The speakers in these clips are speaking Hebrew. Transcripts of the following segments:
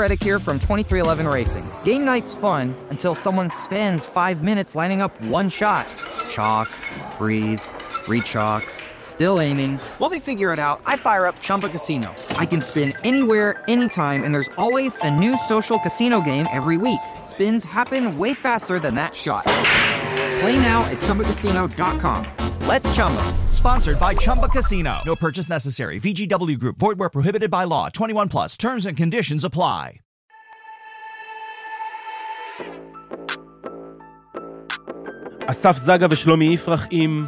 Reddick here from 2311 Racing. Game night's fun until someone spends 5 minutes lining up one shot. Chalk, breathe, re-chalk, still aiming. While they figure it out, I fire up Chumba Casino. I can spin anywhere, anytime, and there's always a new social casino game every week. Spins happen way faster than that shot. Play now at ChumbaCasino.com. Let's Chumba. Sponsored by Chumba Casino. No purchase necessary. VGW Group. Void where prohibited by law. 21 plus. Terms and conditions apply. אסף זגה ושלומי יפרח עם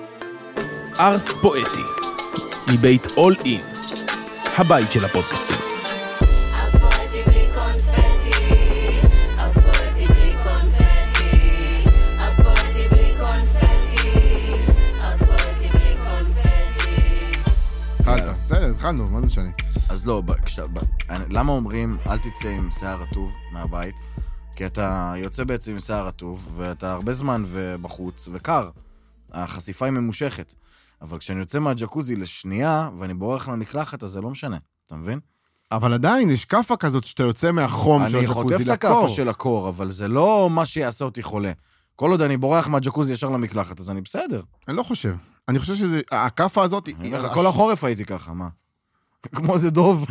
ארס פואטי מבית אול אין, הבית של הפודקאסטים. ארס פואטי בלי קונפטי, ארס פואטי בלי קונפטי, ארס פואטי בלי קונפטי, ארס פואטי בלי קונפטי. בסדר, התחלנו, מה זה משנה? אז לא, למה אומרים אל תצא עם שיער רטוב מהבית? כי אתה יוצא בעצם עם שיער רטוב, ואתה הרבה זמן בחוץ, וקר. החשיפה היא ממושכת. אבל כשאני יוצא מהג'קוזי לשנייה, ואני בורח למקלחת, אז זה לא משנה. אתה מבין? אבל עדיין יש קפה כזאת שאתה יוצא מהחום של הג'קוזי לקור. אני חוטף את הקפה של הקור, אבל זה לא מה שיעשה אותי חולה. כל עוד אני בורח מהג'קוזי ישר למקלחת, אז אני בסדר. אני לא חושב. אני חושב שזה, הקפה הזאת... כל החורף הייתי ככה, מה? כמו זה דוב.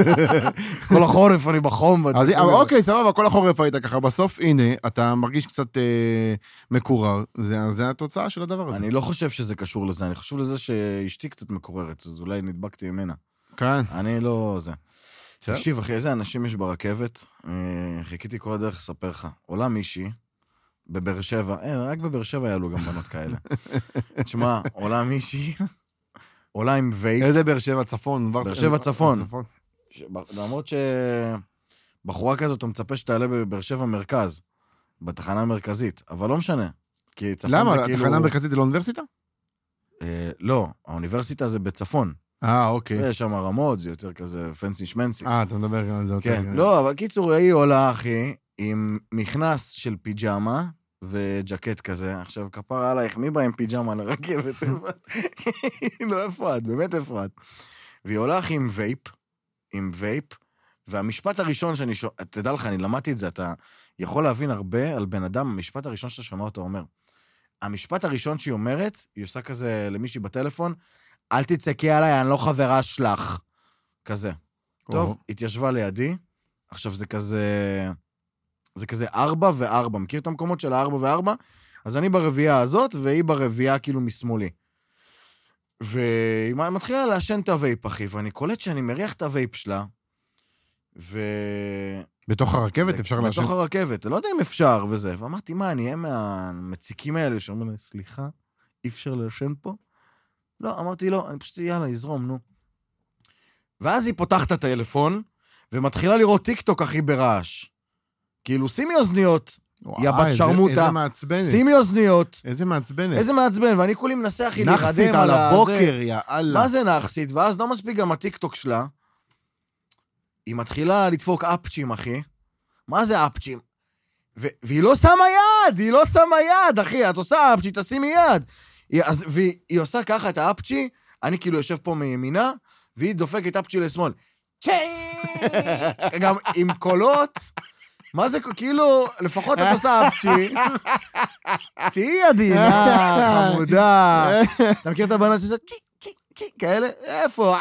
כל החורף אני בחום. אוקיי, סבבה, כל החורף היית ככה. בסוף, הנה, אתה מרגיש קצת מקורר. זה התוצאה של הדבר הזה. אני לא חושב שזה קשור לזה. אני חושב לזה שאשתי קצת מקוררת, אז אולי נדבקתי ממנה. כן. אני לא זה. תקשיב, אחי, איזה אנשים יש ברכבת? חיכיתי כל הדרך לספר לך. עולה מישהי, בבאר שבע, רק בבאר שבע היה לו גם בנות כאלה. תשמע, עולה מישהי, עולה עם וייפ. איזה באר שבע צפון? באר שבע צפון. למרות שבחורה כזאת, אתה מצפה שתעלה בבאר שבע מרכז, בתחנה המרכזית, אבל לא משנה. למה? התחנה המרכזית זה לא אוניברסיטה? לא, האוניברסיטה זה בצפון. אוקיי. יש שם רמות, זה יותר כזה פנסי שמנסי. אתה מדבר גם על זה. כן, לא, אבל קיצור, היא עולה, אחי, עם מכנס של פיג'מה, וג'קט כזה. עכשיו, כפרה עלייך, מי בא עם פיג'מה לרכבת? לא, איפה את? באמת איפה את? והיא עולה, אחי, עם וייפ, והמשפט הראשון שאני שומע, תדע לך, אני למדתי את זה, אתה יכול להבין הרבה על בן אדם, המשפט הראשון שאתה שומע אותו אומר. המשפט הראשון שהיא אומרת, היא עושה כזה למישהי בטלפון, אל תצעקי עליי, אני לא חברה שלך. כזה. טוב, התיישבה לידי, עכשיו זה כזה 4 ו4, מכיר את המקומות של 4 ו4? אז אני ברביעה הזאת, והיא ברביעה כאילו משמאלי. והיא מתחילה לעשן את הווייפ, אחי, ואני קולט שאני מריח את הווייפ שלה, בתוך הרכבת אפשר לעשן? בתוך הרכבת, אני לא יודע אם אפשר וזה, ואמרתי, מה, אני אהיה מהמציקים האלה, שאומרים, סליחה, אי אפשר לעשן פה? לא, אמרתי, לא, אני פשוט, יאללה, יזרום, נו. ואז היא פותחת את הטלפון, ומתחילה לראות טיקטוק, אחי, ברעש. כאילו, שימי אוזניות, יא בת שרמוטה. איזה מעצבנת. שימי אוזניות. איזה מעצבנת. איזה מעצבן, ואני כולי מנסה, אחי, להירדם נחסית על הבוקר, יא אללה. מה זה נחסית? ואז לא מספיק גם הטיקטוק שלה. היא מתחילה לדפוק אפצ'ים, אחי. מה זה אפצ'ים? והיא לא שמה יד, אחי. את עושה אפצ'י, תשימי יד. והיא עושה ככה את האפצ'י, אני כאילו יושב פה מימינה, והיא דופקת אפצ'י לשמאל. גם עם קולות, מה זה, כאילו, לפחות את עושה אפצ'י. תהי עדינה, חמודה. אתה מכיר את הבנות שזה כאלה? איפה?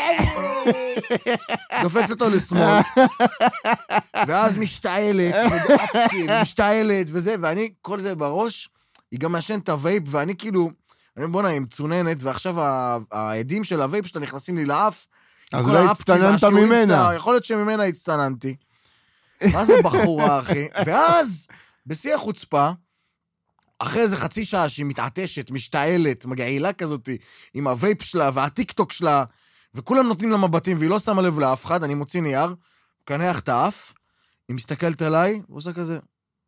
דופקת אותו לשמאל. ואז משתעלת וזה, ואני כל זה בראש, היא גם מעשן את הווייפ, ואני כאילו, אני בונה, היא מצוננת, ועכשיו העדים של הווייפ שאתה נכנסים לי לאף, אז לא הצטננת ממנה. יכול להיות שממנה הצטננתי. מה זה בחורה, אחי? ואז, בשיא החוצפה, אחרי איזה חצי שעה שהיא מתעטשת, משתעלת, מגעילה כזאת, עם הווייפ שלה והטיקטוק שלה, וכולם נותנים לה מבטים, והיא לא שמה לב לאף אחד, אני מוציא נייר, קנח את האף, היא מסתכלת עליי, ועושה כזה.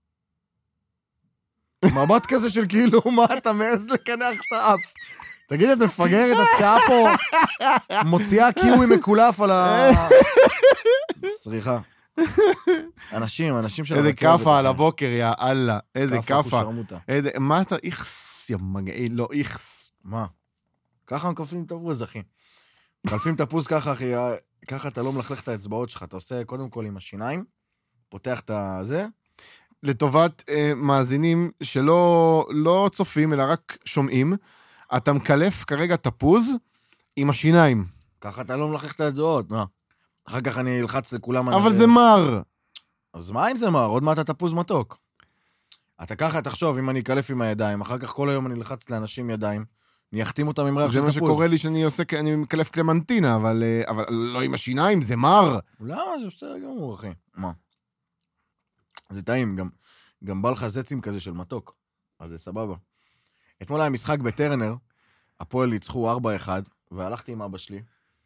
מבט כזה של כאילו, מה אתה מעז לקנח את האף? תגיד, את מפגרת, את שעה פה, מוציאה קיווי מקולף על ה... סליחה. אנשים של... איזה קפה על הבוקר, יא אללה. איזה קפה. מה אתה... איכס, יא מגעיל, לא איכס. מה? ככה מקלפים את הפוז, אחי. מקלפים את הפוז ככה, אחי. ככה אתה לא מלכלך את האצבעות שלך, אתה עושה קודם כל עם השיניים, פותח את הזה, לטובת מאזינים שלא צופים, אלא רק שומעים, אתה מקלף כרגע תפוז עם השיניים. ככה אתה לא מלכלך את האצבעות, מה? אחר כך אני אלחץ לכולם... אבל זה מר. אז מה אם זה מר? עוד מעט התפוז מתוק. אתה ככה, תחשוב, אם אני אקלף עם הידיים, אחר כך כל היום אני אלחץ לאנשים ידיים, אני אחתים אותם עם ריח של זה תפוז. מה שקורה לי שאני מקלף קלמנטינה, אבל לא עם השיניים, זה מר. למה? זה בסדר גמור, אחי. מה? זה טעים, גם בא לך זצים כזה של מתוק. אז זה סבבה. אתמול היה משחק בטרנר, הפועל ניצחו 4-1, והלכתי עם אבא שלי,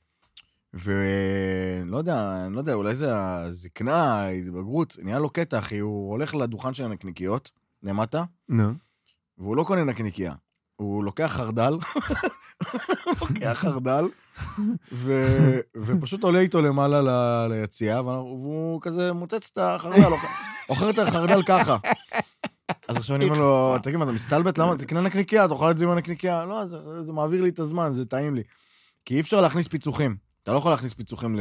ולא יודע, אולי זה הזקנה, ההתבגרות, נהיה לו קטע, אחי, הוא הולך לדוכן של הנקניקיות, למטה, והוא לא קונה נקניקייה. הוא לוקח חרדל, ופשוט עולה איתו למעלה ליציאה, והוא כזה מוצץ את החרדל, אוכר את החרדל ככה. אז עכשיו אני אומר לו, תגיד, אתה מסתלבט? למה? תקנה נקניקייה, אתה אוכל את זה עם הנקניקייה? לא, זה מעביר לי את הזמן, זה טעים לי. כי אי אפשר להכניס פיצוחים. אתה לא יכול להכניס פיצוחים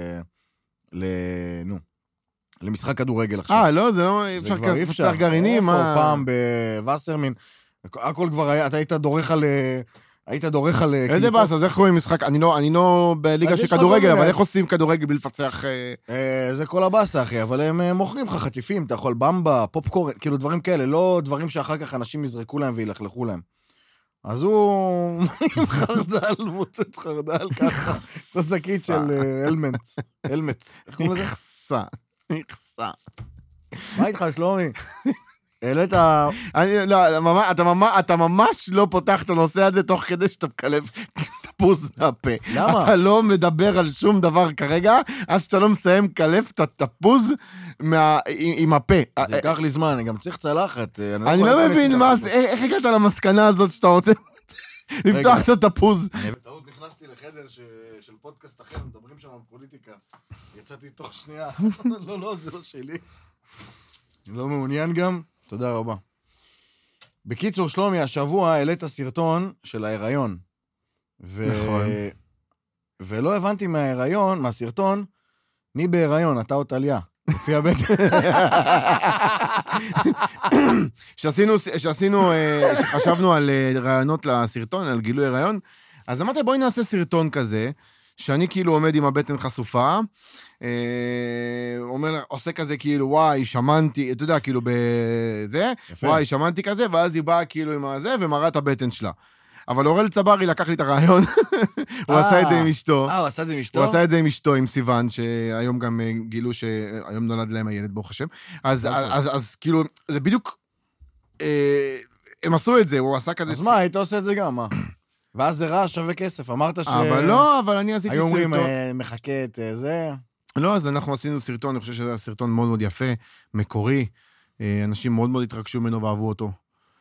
למשחק כדורגל עכשיו. לא, זה לא, אפשר כזה גרעינים. פעם בווסרמין, הכל כבר, אתה היית דורך על... איזה באס, אז איך קוראים משחק? אני לא בליגה של כדורגל, אבל איך עושים כדורגל בלי לפצח... זה כל הבאסה, אחי, אבל הם מוכרים לך חטיפים, אתה יכול במבה, פופקורן, כאילו דברים כאלה, לא דברים שאחר כך אנשים יזרקו להם וילכלכו להם. אז הוא עם חרדל, מוצץ חרדל ככה, תסקית של אלמץ. איך קוראים לזה? נכסה. מה איתך, שלומי? העלית... אתה ממש לא פותח את הנושא הזה תוך כדי שאתה מקלף תפוז מהפה. למה? אתה לא מדבר על שום דבר כרגע, אז שאתה לא מסיים קלף את התפוז עם הפה. זה ייקח לי זמן, אני גם צריך צלחת. אני לא מבין איך הגעת למסקנה הזאת שאתה רוצה לפתוח את התפוז. אני בטעות נכנסתי לחדר של פודקאסט אחר, מדברים שם על פוליטיקה. יצאתי תוך שנייה. לא, זה לא שלי. אני לא מעוניין גם. תודה רבה. בקיצור, שלומי, השבוע העלית סרטון של ההיריון. נכון. ולא הבנתי מהסרטון, מי בהיריון, אתה או טליה. לפי הבטן. שחשבנו על רעיונות לסרטון, על גילוי הריון, אז אמרתי, בואי נעשה סרטון כזה, שאני כאילו עומד עם הבטן חשופה, עושה כזה כאילו, וואי, שמנתי, אתה יודע, כאילו בזה, וואי, שמנתי כזה, ואז היא באה כאילו עם הזה, ומראה את הבטן שלה. אבל אורל צברי לקח לי את הרעיון, הוא עשה את זה עם אשתו. הוא עשה את זה עם אשתו? הוא עשה את זה עם אשתו, עם סיוון, שהיום גם גילו שהיום נולד להם הילד, ברוך השם. אז כאילו, זה בדיוק, הם עשו את זה, הוא עשה כזה... אז מה, היית עושה את זה גם, מה? ואז זה רע, שווה כסף, אמרת ש... אבל לא, אבל אני עשיתי סרטון. היו אומרים, מחכה את זה... לא, אז אנחנו עשינו סרטון, אני חושב שזה היה סרטון מאוד מאוד יפה, מקורי, אנשים מאוד מאוד התרגשו ממנו ואהבו אותו.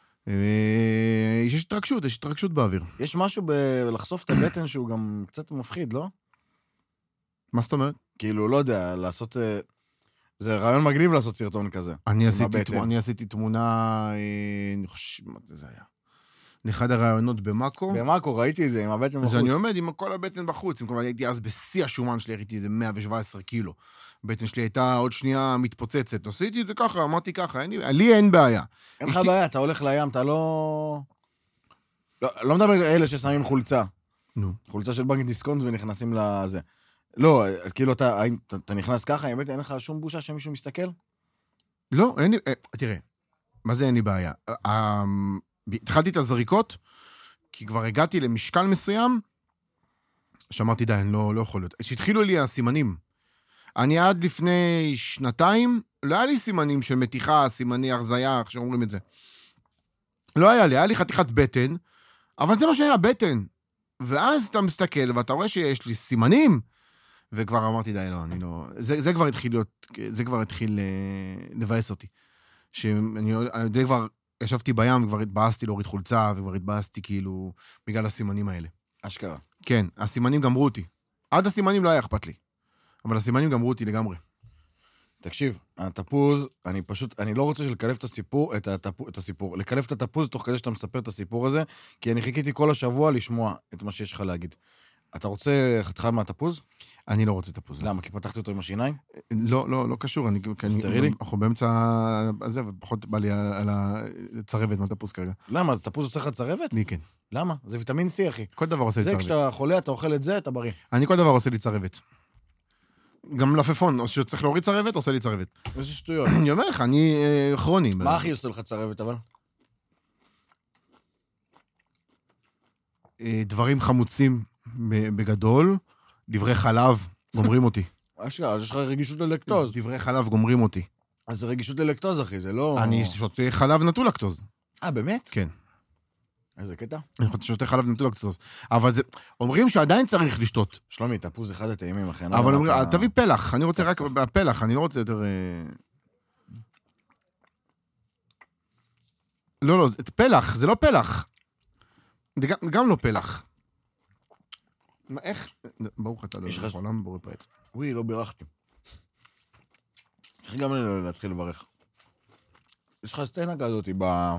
יש התרגשות באוויר. יש משהו בלחשוף את הבטן שהוא גם קצת מפחיד, לא? מה זאת אומרת? כאילו, לא יודע, לעשות... זה רעיון מגניב לעשות סרטון כזה. אני עשיתי תמונה, אני חושב, מה זה היה? לאחד הרעיונות במאקו. במאקו, ראיתי את זה, עם הבטן בחוץ. אז אני עומד עם כל הבטן בחוץ, כלומר, הייתי אז בשיא השומן שלי, ראיתי איזה 117 קילו. הבטן שלי הייתה עוד שנייה מתפוצצת. עשיתי את זה ככה, אמרתי ככה, לי אין בעיה. אין לך בעיה, אתה הולך לים, אתה לא לא מדבר על אלה ששמים חולצה. נו. חולצה של בנק דיסקונט ונכנסים לזה. לא, כאילו אתה נכנס ככה, האמת, אין לך שום בושה שמישהו מסתכל? לא, אין לי, תראה, מה זה אין לי בעיה? התחלתי את הזריקות, כי כבר הגעתי למשקל מסוים, שאמרתי, די, אני לא יכול להיות. שהתחילו לי הסימנים. אני עד לפני שנתיים, לא היה לי סימנים של מתיחה, סימני הרזיה, איך שאומרים את זה. לא היה לי חתיכת בטן, אבל זה מה שהיה, בטן. ואז אתה מסתכל, ואתה רואה שיש לי סימנים, וכבר אמרתי, די, לא, אני לא... זה כבר התחיל להיות, זה כבר התחיל לבאס אותי. שאני כבר ישבתי בים, וכבר התבאסתי להוריד חולצה, וכבר התבאסתי כאילו, בגלל הסימנים האלה. אשכרה. כן, הסימנים גמרו אותי. עד הסימנים לא היה אכפת לי. אבל הסימנים גמרו אותי לגמרי. תקשיב, התפוז, אני לא רוצה לקלף את הסיפור, לקלף את התפוז תוך כדי שאתה מספר את הסיפור הזה, כי אני חיכיתי כל השבוע לשמוע את מה שיש לך להגיד. אתה רוצה חתיכה מהתפוז? אני לא רוצה תפוז. למה? כי פתחתי אותו עם השיניים? לא קשור. סטרילי? אנחנו באמצע הזה, ופחות בא לי על הצרבת מהתפוז כרגע. למה? אז תפוז עושה לך צרבת? לי כן. למה? זה ויטמין C, אחי. כל דבר עושה לי זה צרבת. כשאתה חולה, אתה אוכל את זה, אתה בריא. אני כל דבר עושה לי צרבת. גם לפפון, או שצריך להוריד צרבת, עושה לי צרבת. איזה שטויות. אני אומר לך, אני כרוני. מה הכי עושה לך צרבת, אבל? דברים חמוצים בגדול, דברי חלב גומרים אותי. אשכרה, אז יש לך רגישות ללקטוז. דברי חלב גומרים אותי. אז זה רגישות ללקטוז, אחי, זה לא... אני שותה חלב נטול לקטוז. באמת? כן. איזה קטע? אני שותה חלב נטול לקטוז. אבל זה... אומרים שעדיין צריך לשתות. שלומי, תפוז אחד הטעימים, אחי. אבל אומרים, תביא פלח, אני רוצה רק בפלח, אני לא רוצה יותר... לא, פלח, זה לא פלח. זה גם לא פלח. מה, איך? ברוך אתה, יש לך- בעולם בורא פרץ. וואי, לא בירכתי. צריך גם להתחיל לברך. יש לך סצנה כזאת ב...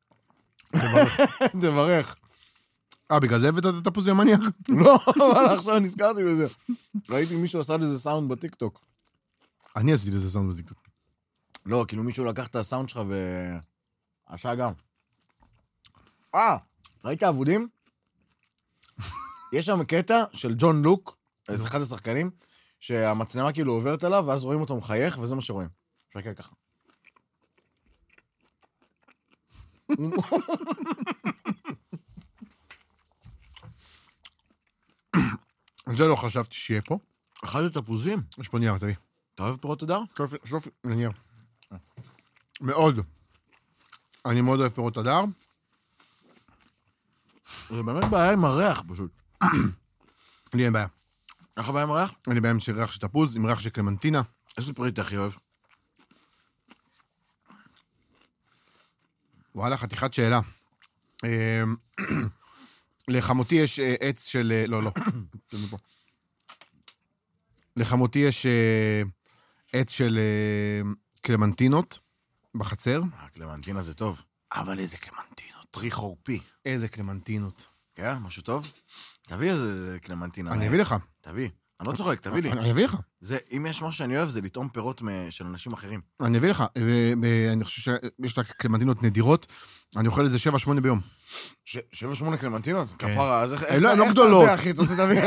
תברך. בגלל זה הבאת את התפוז ימניאק? לא, אבל עכשיו נזכרתי בזה. ראיתי מישהו עשה לזה סאונד בטיקטוק. אני עשיתי לזה סאונד בטיקטוק. לא, כאילו מישהו לקח את הסאונד שלך ועשה גם. ראית אבודים? יש שם קטע של ג'ון לוק, זה אחד השחקנים, שהמצלמה כאילו עוברת עליו, ואז רואים אותו מחייך, וזה מה שרואים. שקר ככה. זה לא חשבתי שיהיה פה. אחד התפוזים. יש פה נייר, תביא. אתה אוהב פירות הדר? שלוף נייר. מאוד. אני מאוד אוהב פירות הדר. זה באמת בעיה עם הריח, פשוט. לי אין בעיה. איך הבעיה עם הריח? אין לי בעיה עם ריח של תפוז, עם ריח של קלמנטינה. איזה פריט אתה הכי אוהב? וואלה, חתיכת שאלה. לחמותי יש עץ של... לא. לחמותי יש עץ של קלמנטינות בחצר. קלמנטינה זה טוב. אבל איזה קלמנטינות. פרי חורפי. איזה קלמנטינות. כן, משהו טוב? תביא איזה קלמנטינה. אני אביא לך. תביא. אני לא צוחק, תביא לי. אני אביא לך. זה, אם יש משהו שאני אוהב, זה לטעום פירות של אנשים אחרים. אני אביא לך. אני חושב שיש לה קלמנטינות נדירות. אני אוכל איזה 7-8 ביום. 7-8 קלמנטינות? כפרה, אז איך... הן לא גדולות. זה, אחי, תעשה תביא.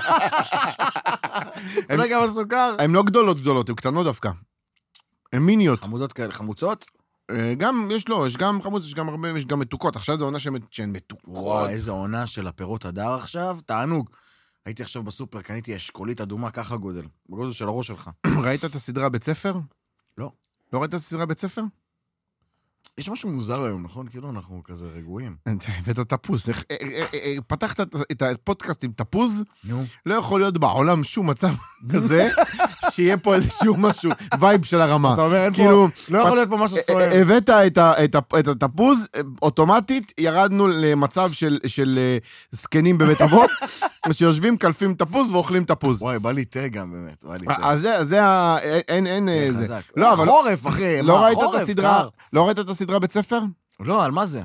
אתה יודע כמה סוכר? הן לא גדולות, הן קטנות דווקא. הן מיניות. חמודות כאלה, חמוצות? גם, יש גם חמוץ, יש גם הרבה, יש גם מתוקות. עכשיו זו עונה שהן מתוקות. וואי, איזה עונה של הפירות הדר עכשיו, תענוג. הייתי עכשיו בסופר, קניתי אשכולית אדומה ככה גודל, בגודל של הראש שלך. ראית את הסדרה בית ספר? לא. לא ראית את הסדרה בית ספר? יש משהו מוזר היום, נכון? כאילו אנחנו כזה רגועים. ואת התפוז. פתחת את הפודקאסט עם תפוז, נו. לא יכול להיות בעולם שום מצב כזה, שיהיה פה איזשהו משהו, וייב של הרמה. אתה אומר, אין כאילו, פה, לא יכול להיות פה משהו סוער. הבאת את התפוז, אוטומטית ירדנו למצב של זקנים בבית אבות, שיושבים, קלפים תפוז ואוכלים תפוז. וואי, בא לי תה גם באמת, בא לי תה. אז זה אין זה. חזק. לא, אבל חורף, אחי. לא מה, ראית את חורף, הסדרה, קר. לא ראית את הסדרה בית ספר? לא, על מה זה?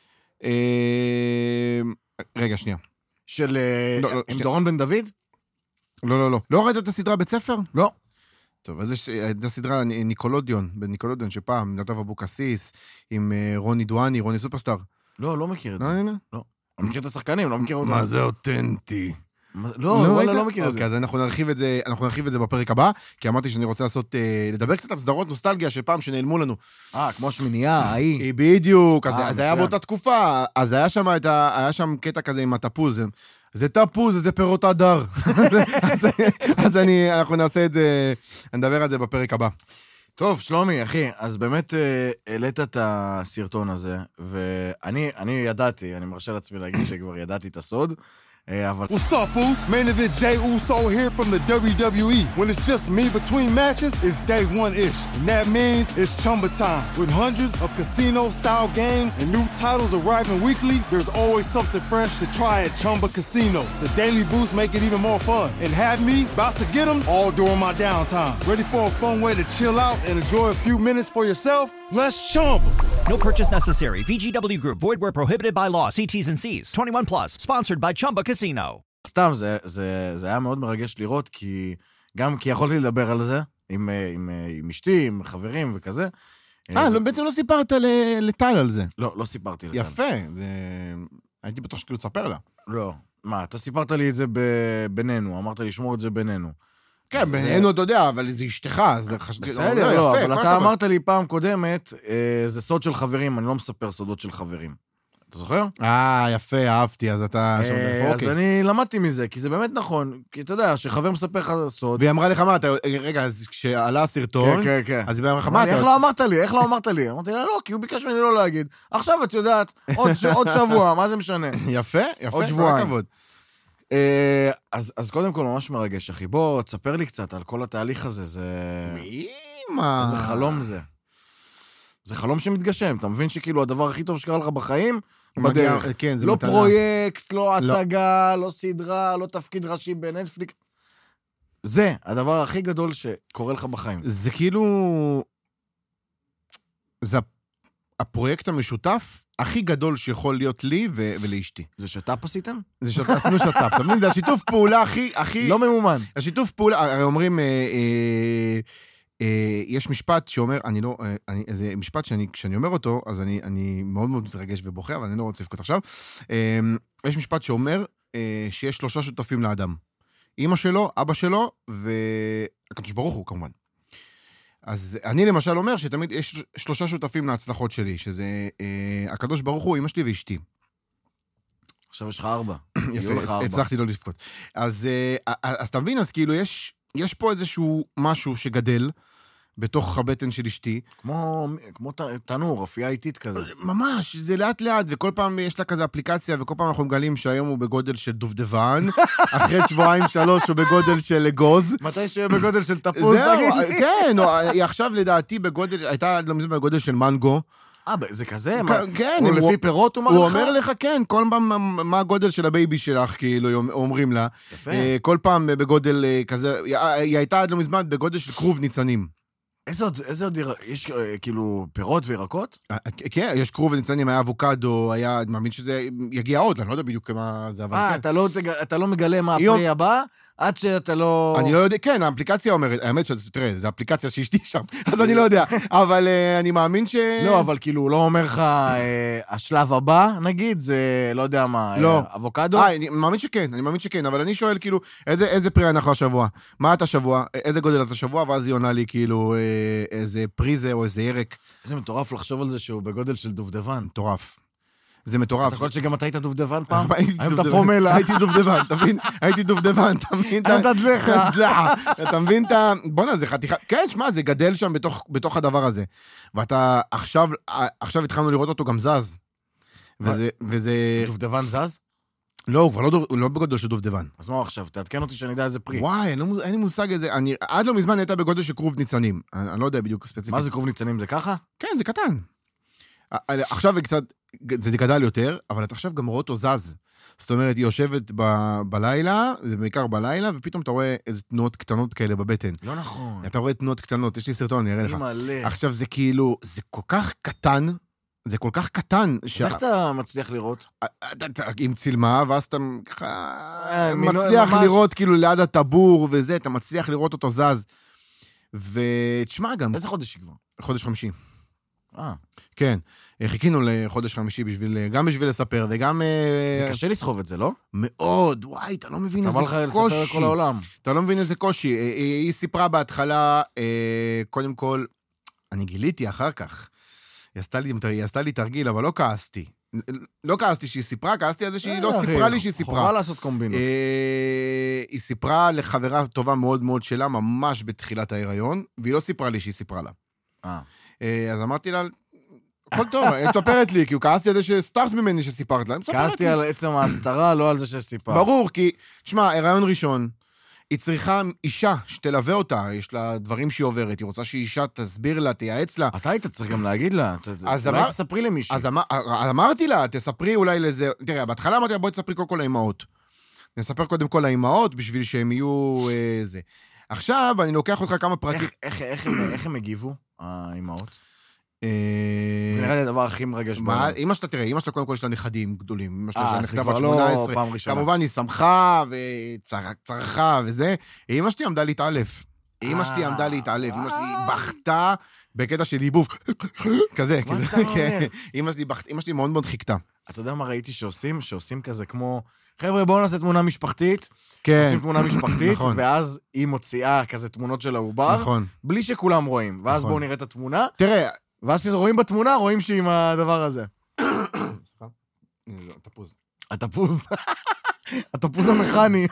רגע, שנייה. של... לא, עם שנייה. דורון בן דוד? לא. לא ראית את הסדרה בית ספר? לא. טוב, אז הייתה סדרה ניקולודיון, בניקולודיון שפעם, נדב אבוקסיס, עם רוני דואני, רוני סופרסטאר. לא מכיר את זה. לא. אני מכיר את השחקנים, לא מכיר אותם. מה זה אותנטי? לא, וואלה, ראית? לא מכיר את זה. אוקיי, אז אנחנו נרחיב את זה בפרק הבא, כי אמרתי שאני רוצה לדבר קצת על סדרות נוסטלגיה של פעם שנעלמו לנו. כמו השמינייה, ההיא. בדיוק, אז היה מצוין. באותה תקופה, אז היה שם קטע כזה עם התפוז, זה תפוז, זה פירות הדר. אז אנחנו נעשה את זה, נדבר על זה בפרק הבא. טוב, שלומי, אחי, אז באמת העלית את הסרטון הזה, ואני ידעתי, אני מרשה לעצמי להגיד שכבר ידעתי את הסוד, אבל... What's up, fools? Main event Jey Uso here from the WWE. When it's just me between matches, it's day one-ish. And that means it's Chumba time. With hundreds of casino-style games and new titles arriving weekly, there's always something fresh to try at Chumba Casino. The daily boosts make it even more fun. And have me about to get them all during my downtime. Ready for a fun way to chill out and enjoy a few minutes for yourself? Let's Chumba! No purchase necessary. VGW Group. Void where prohibited by law. See T's and C's. 21 plus. Sponsored by Chumba Casino. סתם, זה היה מאוד מרגש לראות, גם כי יכולתי לדבר על זה, עם אשתי, עם חברים וכזה. בעצם לא סיפרת לטל על זה. לא סיפרתי לטל. יפה, הייתי בטוח שכאילו תספר לה. לא. מה, אתה סיפרת לי את זה בינינו, אמרת לי לשמור את זה בינינו. כן, בינינו אתה יודע, אבל זה אשתך, זה חשוב. בסדר, לא, אבל אתה אמרת לי פעם קודמת, זה סוד של חברים, אני לא מספר סודות של חברים. אתה זוכר? יפה, אהבתי, אז אתה... אז אני למדתי מזה, כי זה באמת נכון, כי אתה יודע, שחבר מספר לך סוד. והיא אמרה לך מה, רגע, אז כשעלה הסרטון, כן. אז היא אמרה לך מה, איך לא אמרת לי? אמרתי לה, לא, כי הוא ביקש ממני לא להגיד. עכשיו את יודעת, עוד שבוע, מה זה משנה? יפה, עוד שבועיים. אז קודם כל ממש מרגש, אחי. בוא, תספר לי קצת על כל התהליך הזה, זה... איזה חלום זה. זה חלום שמתגשם, אתה מבין שכאילו הדבר הכי טוב שקרה לך בחיים, בדרך. לא פרויקט, לא הצגה, לא סדרה, לא תפקיד ראשי בנטפליקס. זה הדבר הכי גדול שקורה לך בחיים. זה כאילו... זה הפרויקט המשותף הכי גדול שיכול להיות לי ולאשתי. זה שטאפ עשיתם? עשינו שטאפ, אתה מבין? זה השיתוף פעולה הכי... לא ממומן. השיתוף פעולה, הרי אומרים... יש משפט שאומר, זה משפט כשאני אומר אותו, אז אני מאוד מאוד מתרגש ובוחר, אבל אני לא רוצה לבכות עכשיו. יש משפט שאומר שיש 3 שותפים לאדם. אמא שלו, אבא שלו, והקדוש ברוך הוא כמובן. אז אני למשל אומר שתמיד יש 3 שותפים להצלחות שלי, שזה הקדוש ברוך הוא, אמא שלי ואשתי. עכשיו יש לך 4. יפה, הצלחתי לא לבכות. אז אתה מבין, אז כאילו יש פה איזשהו משהו שגדל בתוך הבטן של אשתי. כמו תנור, אפייה איטית כזה. ממש, זה לאט לאט, וכל פעם יש לה כזה אפליקציה, וכל פעם אנחנו מגלים שהיום הוא בגודל של דובדבן, אחרי 2-3 הוא בגודל של אגוז. מתי שיהיה בגודל של תפוז? זהו, כן, היא עכשיו לדעתי בגודל, הייתה לא מזמן בגודל של מנגו. זה כזה? כן. הוא לפי פירות הוא אומר לך, כן, כל פעם מה הגודל של הבייבי שלך, כאילו, אומרים לה. יפה. כל פעם בגודל כזה, היא הייתה עד לא מזמן בגודל של כרוב ניצנים. איזה עוד, יש כאילו פירות וירקות? כן, יש כרוב וניצנים, היה אבוקדו, היה, אני מאמין שזה יגיע עוד, אני לא יודע בדיוק מה זה, אבל כן. אתה לא מגלה מה הפרי הבא, עד שאתה לא... אני לא יודע, כן, האפליקציה אומרת, האמת תראה, זו אפליקציה שאשתי שם, אז אני לא יודע, אבל אני מאמין ש... לא, אבל כאילו, הוא לא אומר לך, השלב הבא, נגיד, זה לא יודע מה, אבוקדו? אני מאמין שכן, אבל אני שואל, כאילו, איזה פרי אנחנו השבוע? מה אתה שבוע? איזה גודל אתה שבוע? ואז היא עונה לי, כאילו, איזה פרי זה או איזה ירק. איזה מטורף לחשוב על זה שהוא בגודל של דובדבן. מטורף. זה מטורף. אתה יכול שגם אתה היית דובדבן פעם? הייתי פרומלה. הייתי דובדבן, תבין? הייתי דובדבן, תבין? אתה דלחה. אתה מבין? בוא'נה, זה חתיכה. כן, שמה, זה גדל שם בתוך הדבר הזה. ואתה עכשיו התחלנו לראות אותו גם זז. וזה... דובדבן זז? לא, הוא כבר לא בגודל של דובדבן. אז מה עכשיו? תעדכן אותי שאני יודע איזה פרי. וואי, אין לי מושג איזה... עד לא מזמן הייתה בגודל של כרוב ניצנים. אני לא יודע בדיוק ספציפית. מה זה כרוב ניצנים? זה ככה? כן, זה קטן. עכשיו קצת, זה גדל יותר, אבל אתה עכשיו גם רואה אותו זז. זאת אומרת, היא יושבת בלילה, זה בעיקר בלילה, ופתאום אתה רואה איזה תנועות קטנות כאלה בבטן. לא נכון. אתה רואה תנועות קטנות, יש לי סרטון, אני אראה לך. מלא. עכשיו זה כאילו, זה כל כך קטן, איך אתה מצליח לראות? עם צילמה, ואז אתה ככה מצליח לראות כאילו ליד הטבור וזה, אתה מצליח לראות אותו זז. ותשמע גם... איזה חודש היא כבר? חודש 5. כן, חיכינו לחודש 5 גם בשביל לספר, וגם... זה קשה לסחוב את זה, לא? מאוד, וואי, אתה לא מבין איזה קושי. אתה בא לך לספר כל העולם. אתה לא מבין איזה קושי. היא סיפרה בהתחלה, קודם כל, אני גיליתי אחר כך. היא עשתה לי תרגיל, אבל לא כעסתי. לא כעסתי שהיא סיפרה, כעסתי על זה שהיא לא סיפרה לי שהיא סיפרה. חובה לעשות קומבינות. היא סיפרה לחברה טובה מאוד מאוד שלה, ממש בתחילת ההיריון, והיא לא סיפרה לי שהיא סיפרה לה. אז אמרתי לה, הכל טוב, היא ספרת לי, כי הוא כעסתי על זה שסתרת ממני שסיפרת לה. כעסתי על עצם ההסתרה, לא על זה שסיפרת. ברור, כי, תשמע, הריון ראשון, היא צריכה אישה שתלווה אותה, יש לה דברים שהיא עוברת, היא רוצה שאישה תסביר לה, תייעץ לה. אתה היית צריך גם להגיד לה, אולי תספרי למישהו. אז אמרתי לה, תספרי אולי לזה, תראה, בהתחלה אמרתי לה, בואי תספרי כל האימהות. נספר קודם כל לאימהות, בשביל שהם יהיו זה. עכשיו, אני לוקח אותך כמה פרטים. איך הם הגיבו, האימהות? זה נראה לי הדבר הכי מרגש בעולם. אמא שלה, תראה, אמא שלה קודם כל יש לה נכדים גדולים. אמא שלה זה נכדה כבר בת לא 18. פעם ראשונה. כמובן, היא שמחה וצרחה וזה. אמא שלי עמדה להתעלף. אמא שלי עמדה להתעלף. אמא שלי בכתה בקטע של ליבוב. כזה. מה אתה אומר? אמא שלי מאוד מאוד חיכתה. אתה יודע מה ראיתי שעושים כזה כמו, חבר'ה, בואו נעשה תמונה משפחתית, כן. עושים תמונה משפחתית, נכון. ואז היא מוציאה כזה תמונות של העובר, נכון. בלי שכולם רואים, ואז נכון. בואו נראה את התמונה, תראה, ואז כשרואים בתמונה, רואים שהיא עם הדבר הזה. תפוז. התפוז. התפוז המכני.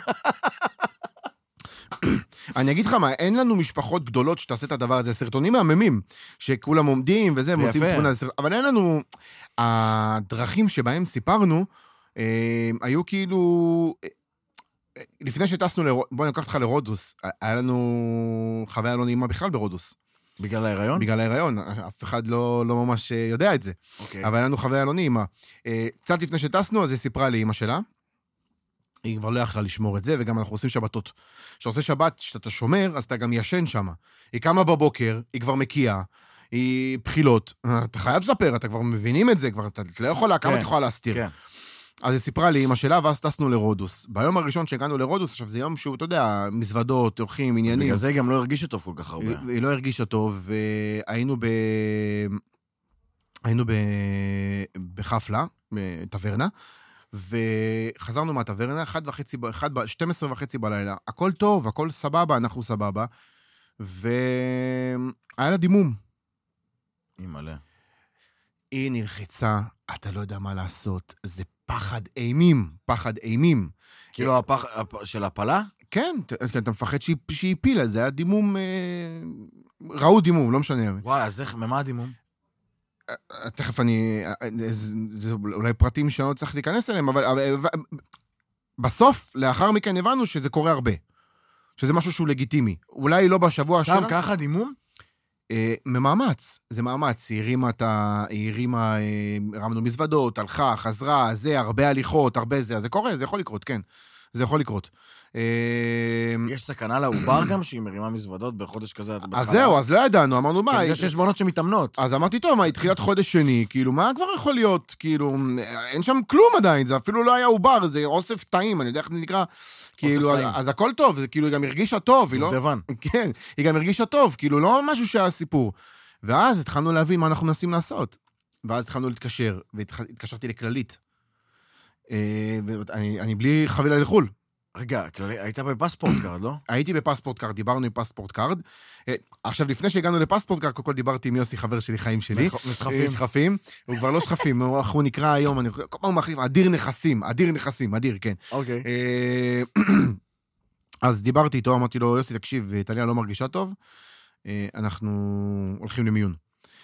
אני אגיד לך מה, אין לנו משפחות גדולות שתעשה את הדבר הזה, סרטונים מהממים, שכולם עומדים וזה, מוצאים יפה. תמונה, אבל אין לנו, הדרכים שבהם סיפרנו, היו כאילו, לפני שטסנו, בוא ניקח אותך לרודוס, היה לנו חוויה לא נעימה בכלל ברודוס. בגלל ההיריון? בגלל ההיריון, אף אחד לא ממש יודע את זה. אוקיי. אבל היה לנו חוויה לא נעימה. קצת לפני שטסנו, אז היא סיפרה לי אמא שלה, היא כבר לא יכלה לשמור את זה, וגם אנחנו עושים שבתות. כשאתה עושה שבת, כשאתה שומר, אז אתה גם ישן שם. היא קמה בבוקר, היא כבר מקיאה, היא בחילות. אתה חייב לספר, אתה כבר מבינים את זה, כבר אתה לא יכולה, כמה אתה יכולה להסתיר. כן. אז היא סיפרה לי אמא שלה, ואז טסנו לרודוס. ביום הראשון שהגענו לרודוס, עכשיו זה יום שהוא, אתה יודע, מזוודות, הולכים, עניינים. בגלל זה היא גם לא הרגישה טוב כל כך הרבה. היא לא הרגישה טוב, והיינו בחפלה, בטברנה, וחזרנו מהטברנה, 12:30 בלילה. הכל טוב, הכל סבבה, אנחנו סבבה, והיה לה דימום. היא מלא. היא נלחצה, אתה לא יודע מה לעשות, זה פחד אימים, פחד אימים. כאילו הפח של הפלה? כן, אתה מפחד שהיא פילה, זה היה דימום, ראו דימום, לא משנה. וואי, אז איך, ממה הדימום? תכף זה אולי פרטים שאני לא צריך להיכנס אליהם, אבל בסוף, לאחר מכן הבנו שזה קורה הרבה. שזה משהו שהוא לגיטימי. אולי לא בשבוע שלה. שם ככה דימום? ממאמץ, זה מאמץ. היא הרימה, הרמנו מזוודות, הלכה, חזרה, זה, הרבה הליכות, הרבה זה. אז זה קורה, זה יכול לקרות, כן. זה יכול לקרות. יש סכנה לעובר גם שהיא מרימה מזוודות בחודש כזה? אז זהו, אז לא ידענו, אמרנו מה... יש שיש בנות שמתאמנות. אז אמרתי, טוב, מה, התחילת חודש שני, כאילו, מה כבר יכול להיות? כאילו, אין שם כלום עדיין, זה אפילו לא היה עובר, זה אוסף טעים, אני יודע איך זה נקרא, כאילו, אז הכל טוב, זה כאילו, היא גם הרגישה טוב, היא לא... דבן. כן, היא גם הרגישה טוב, כאילו, לא משהו שהיה סיפור. ואז התחלנו להבין מה אנחנו מנסים לעשות. ואז התחלנו להתקשר, והתקשרתי לכללית. אני בלי חבילה לחול. רגע, היית בפספורט קארד, לא? הייתי בפספורט קארד, דיברנו עם פספורט קארד. עכשיו, לפני שהגענו לפספורט קארד, כל דיברתי עם יוסי, חבר שלי, חיים שלי. שכפים. הוא כבר לא שכפים, הוא נקרא היום, אני כל פעם מחליף, אדיר נכסים, כן. אוקיי. אז דיברתי איתו, אמרתי לו, יוסי, תקשיב, טליה לא מרגישה טוב, אנחנו הולכים למיון.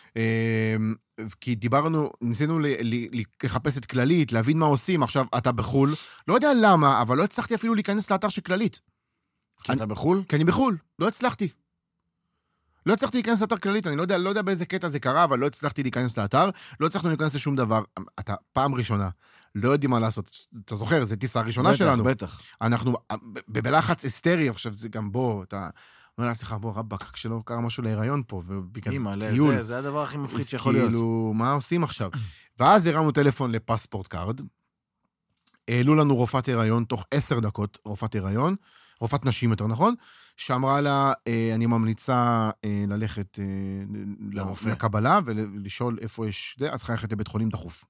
כי ניסינו לחפש את כללית, להבין מה עושים, עכשיו אתה בחול, לא יודע למה, אבל לא הצלחתי אפילו להיכנס לאתר של כללית. כי אתה בחול? כי אני בחול, לא הצלחתי. לא הצלחתי להיכנס לאתר כללית, אני לא יודע באיזה קטע זה קרה, אבל לא הצלחתי להיכנס לאתר, לא הצלחנו להיכנס לשום דבר. אתה פעם ראשונה, לא יודעים מה לעשות, אתה זוכר, זה טיסה הראשונה שלנו. בטח. אנחנו בלחץ אסטרי, עכשיו זה גם בוא, אתה... אומר לה, סליחה, בוא, רבק, כשלא קרה משהו להיריון פה, ובגלל טיול. זה הדבר הכי מפחיד שיכול להיות. כאילו, מה עושים עכשיו? ואז הרמנו טלפון לפספורט קארד, העלו לנו רופאת הריון תוך 10 דקות, רופאת נשים יותר נכון, שאמרה לה, אני ממליצה ללכת לקבלה, ולשאול איפה יש זה, אז צריך ללכת לבית חולים דחוף.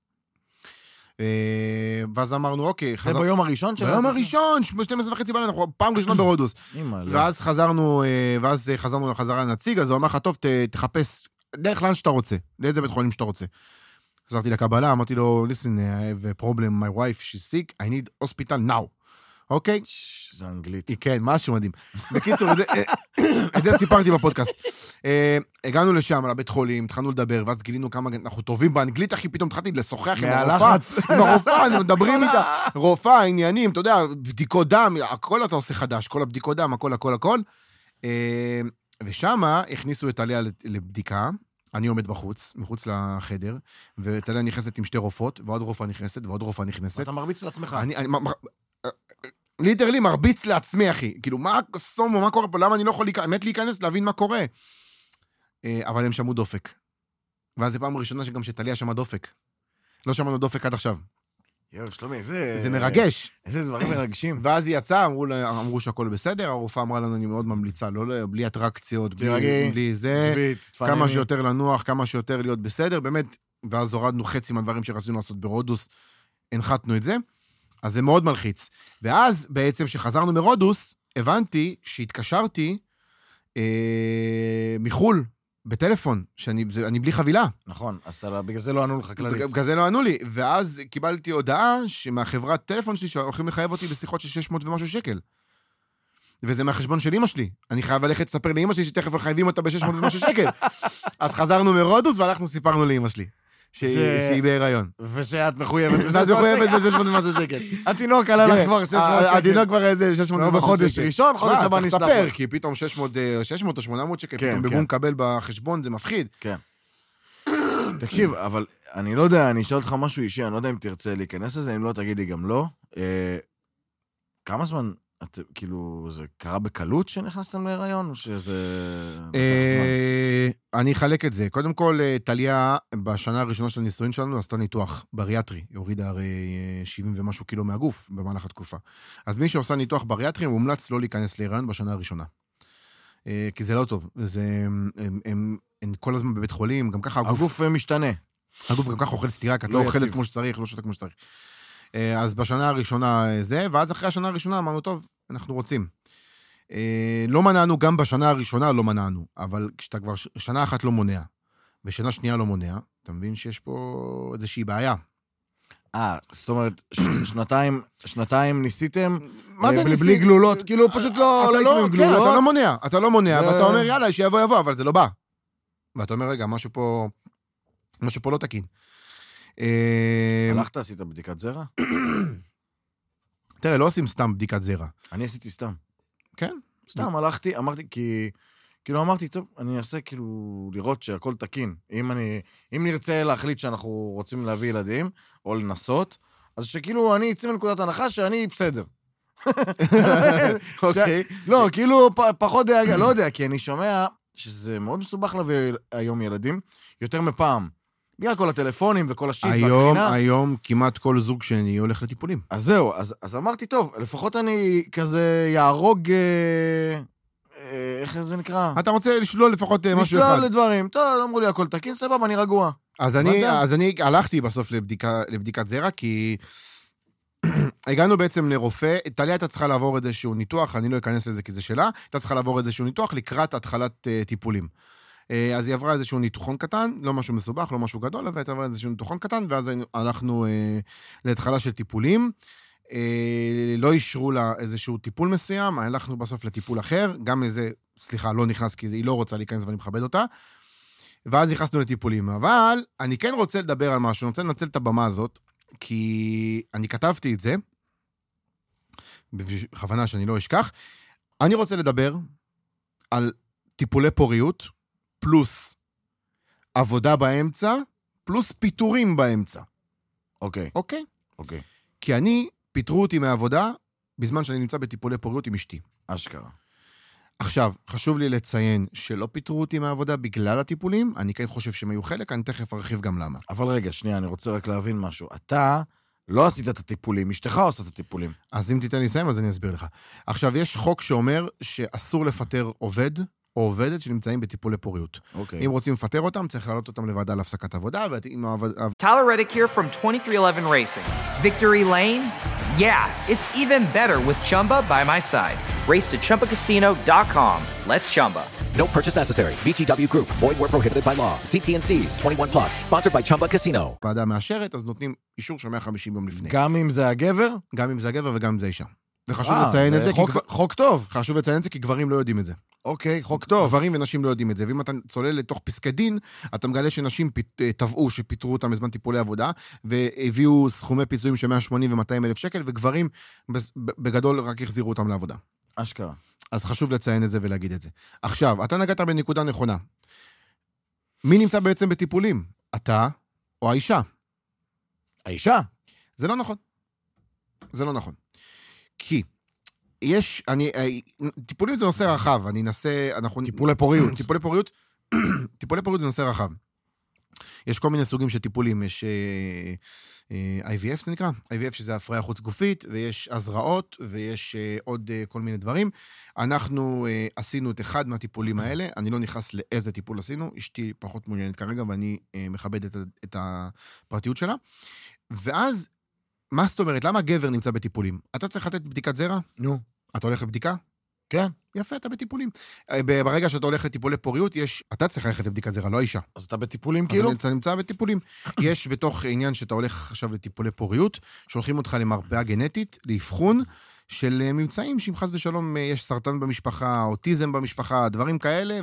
ואז אמרנו, אוקיי, זה ביום הראשון שלנו? ביום הראשון, 12:30 בלילה, אנחנו פעם ראשונה ברודוס. ואז חזרנו לחזרה לנציג, אז הוא אמר לך, טוב, תחפש דרך לאן שאתה רוצה, לאיזה בית חולים שאתה רוצה. חזרתי לקבלה, אמרתי לו, listen, I have a problem, my wife, she's sick, I need hospital now. אוקיי? זה אנגלית. כן, משהו מדהים. בקיצור, את זה סיפרתי בפודקאסט. הגענו לשם, לבית חולים, התחלנו לדבר, ואז גילינו כמה אנחנו טובים באנגלית, אחי, פתאום התחלתי לשוחח עם הרופאה, מדברים איתה, רופאה, עניינים, אתה יודע, בדיקות דם, הכל אתה עושה חדש, כל הבדיקות דם, הכל. ושם הכניסו את עליה לבדיקה, אני עומד בחוץ, מחוץ לחדר, וטליה נכנסת עם 2 רופאות, ועוד רופאה נכנסת, ועוד רופאה נכנסת. אתה מרביץ לעצמך. ליטרלי מרביץ לעצמי, אחי. כאילו, מה קורה פה? למה אני לא יכול להיכנס, להבין מה קורה? אבל הם שמעו דופק. ואז זו פעם ראשונה שגם שטליה שמע דופק. לא שמענו דופק עד עכשיו. יואו, שלומי, איזה... זה מרגש. איזה דברים מרגשים. ואז היא יצאה, אמרו שהכל בסדר, הרופאה אמרה לנו, אני מאוד ממליצה, בלי אטרקציות, בלי זה, כמה שיותר לנוח, כמה שיותר להיות בסדר, באמת, ואז הורדנו חצי מהדברים שרצינו לעשות ברודוס, הנחתנו את זה, אז זה מאוד מלחיץ. ואז בעצם שחזרנו מרודוס, הבנתי שהתקשרתי מחול, בטלפון, שאני בלי חבילה. נכון, אז בגלל זה לא ענו לך כללית. בגלל זה לא ענו לי, ואז קיבלתי הודעה שמהחברת טלפון שלי שהולכים לחייב אותי בשיחות של 600 ומשהו שקל. וזה מהחשבון של אמא שלי. אני חייב ללכת לספר לאמא שלי שתכף חייבים אותה ב-600 ומשהו שקל. אז חזרנו מרודוס והלכנו סיפרנו לאמא שלי. שהיא בהיריון. ושאת מחויבת ב-600 ומשהו שקל. התינוק עלה לך כבר 600 שקל. התינוק כבר איזה 600 ומשהו שקל. בחודש ראשון, חודש הבא נשלח. צריך לספר, כי פתאום 600 או 800 שקל, פתאום בבום קבל בחשבון, זה מפחיד. כן. תקשיב, אבל אני לא יודע, אני אשאל אותך משהו אישי, אני לא יודע אם תרצה להיכנס לזה, אם לא, תגיד לי גם לא. כמה זמן, כאילו, זה קרה בקלות שנכנסתם להיריון, או שזה... אני אחלק את זה. קודם כל, טליה, בשנה הראשונה של הניסויים שלנו, עשתה ניתוח בריאטרי. היא הורידה הרי 70 ומשהו קילו מהגוף במהלך התקופה. אז מי שעושה ניתוח בריאטרי, הוא מומלץ לא להיכנס להיריון בשנה הראשונה. כי זה לא טוב. הם כל הזמן בבית חולים, גם ככה הגוף משתנה. הגוף גם ככה אוכל סתירה, כי אתה לא אוכלת כמו שצריך, לא שותה כמו שצריך. אז בשנה הראשונה זה, ואז אחרי השנה הראשונה אמרנו, טוב, אנחנו רוצים. לא מנענו, גם בשנה הראשונה לא מנענו, אבל כשאתה כבר שנה אחת לא מונע, ושנה שנייה לא מונע, אתה מבין שיש פה איזושהי בעיה. זאת אומרת, שנתיים ניסיתם, בלי גלולות, כאילו פשוט לא יקנו עם גלולות. אתה לא מונע, ואתה אומר, יאללה, שיבוא, אבל זה לא בא. ואתה אומר, רגע, משהו פה לא תקין. הלכת, עשית בדיקת זרע? תראה, לא עושים סתם בדיקת זרע. אני עשיתי סתם. כן? סתם, הלכתי, אמרתי, כאילו אמרתי, טוב, אני אעשה כאילו לראות שהכל תקין. אם נרצה להחליט שאנחנו רוצים להביא ילדים, או לנסות, אז שכאילו אני אצא מנקודת הנחה שאני בסדר. אוקיי. לא, כאילו פחות דאגה, לא יודע, כי אני שומע שזה מאוד מסובך להביא היום ילדים, יותר מפעם. בגלל כל הטלפונים וכל השיט והקרינה. היום כמעט כל זוג שני הולך לטיפולים. אז זהו, אז אמרתי, טוב, לפחות אני כזה יהרוג, איך זה נקרא? אתה רוצה לשלול לפחות משהו אחד. לשלול לדברים, טוב, אמרו לי הכל תקין, סבבה, אני רגוע. אז אני הלכתי בסוף לבדיקת זרע, כי הגענו בעצם לרופא, טליה הייתה צריכה לעבור איזשהו ניתוח, אני לא אכנס לזה כי זה שלה, הייתה צריכה לעבור איזשהו ניתוח לקראת התחלת טיפולים. אז היא עברה איזשהו ניתוחון קטן, לא משהו מסובך, לא משהו גדול, אבל היא עברה איזשהו ניתוחון קטן, ואז הלכנו להתחלה של טיפולים. לא אישרו לה איזשהו טיפול מסוים, הלכנו בסוף לטיפול אחר, גם איזה, סליחה, לא נכנס, כי היא לא רוצה להיכנס ואני מכבד אותה, ואז נכנסנו לטיפולים. אבל אני כן רוצה לדבר על משהו, אני רוצה לנצל את הבמה הזאת, כי אני כתבתי את זה, בכוונה שאני לא אשכח, אני רוצה לדבר על טיפולי פוריות, פלוס עבודה באמצע, פלוס פיטורים באמצע. אוקיי. אוקיי? אוקיי. כי פיטרו אותי מהעבודה, בזמן שאני נמצא בטיפולי פוריות עם אשתי. אשכרה. עכשיו, חשוב לי לציין שלא פיטרו אותי מהעבודה בגלל הטיפולים, אני כן חושב שהם היו חלק, אני תכף ארחיב גם למה. אבל רגע, שנייה, אני רוצה רק להבין משהו. אתה לא עשית את הטיפולים, אשתך עושה את הטיפולים. אז אם תיתן לי לסיים, אז אני אסביר לך. עכשיו, יש חוק שאומר שאסור לפטר עובד או עובדת שנמצאים בטיפולי פוריות. אוקיי. אם רוצים לפטר אותם, צריך להעלות אותם לוועדה להפסקת עבודה, Tyler Reddick here from 2311 Racing. Victory Lane? Yeah, it's even better with Chumba by my side. Race to ChumbaCasino.com. Let's Chumba. No purchase necessary. VGW Group. Void where prohibited by law. CT&Cs. 21 plus. Sponsored by Chumba Casino. ועדה מאשרת, אז נותנים אישור של 150 יום לפני. גם אם זה הגבר? גם אם זה הגבר וגם אם זה אישה. וחשוב לציין את זה, חוק טוב. חשוב לציין את זה, כי גברים לא יודעים את זה. אוקיי, חוק טוב. גברים ונשים לא יודעים את זה, ואם אתה צולל לתוך פסקי דין, אתה מגלה שנשים טבעו שפיטרו אותם בזמן טיפולי עבודה, והביאו סכומי פיצויים של 180 ו-200 אלף שקל, וגברים בגדול רק החזירו אותם לעבודה. אשכרה. אז חשוב לציין את זה ולהגיד את זה. עכשיו, אתה נגעת בנקודה נכונה. מי נמצא בעצם בטיפולים? אתה או האישה? האישה? זה לא נכון. זה לא נכון. כי טיפולים זה נושא רחב, טיפולי פוריות. טיפולי פוריות זה נושא רחב. יש כל מיני סוגים של טיפולים, יש IVF זה נקרא, IVF שזה הפריה חוץ גופית, ויש הזרעות, ויש עוד כל מיני דברים. אנחנו עשינו את אחד מהטיפולים האלה, אני לא נכנס לאיזה טיפול עשינו, אשתי פחות מעוניינת כרגע, ואני מכבד את הפרטיות שלה. ואז, מה זאת אומרת? למה גבר נמצא בטיפולים? אתה צריך לתת בדיקת זרע? נו. אתה הולך לבדיקה? כן. יפה, אתה בטיפולים. ברגע שאתה הולך לטיפולי פוריות, יש... אתה צריך ללכת לבדיקת זרע, לא האישה. אז אתה בטיפולים כאילו? אז אתה נמצא בטיפולים. יש בתוך עניין שאתה הולך עכשיו לטיפולי פוריות, שולחים אותך למרפאה גנטית, לאבחון של ממצאים, שאם חס ושלום יש סרטן במשפחה, אוטיזם במשפחה, דברים כאלה,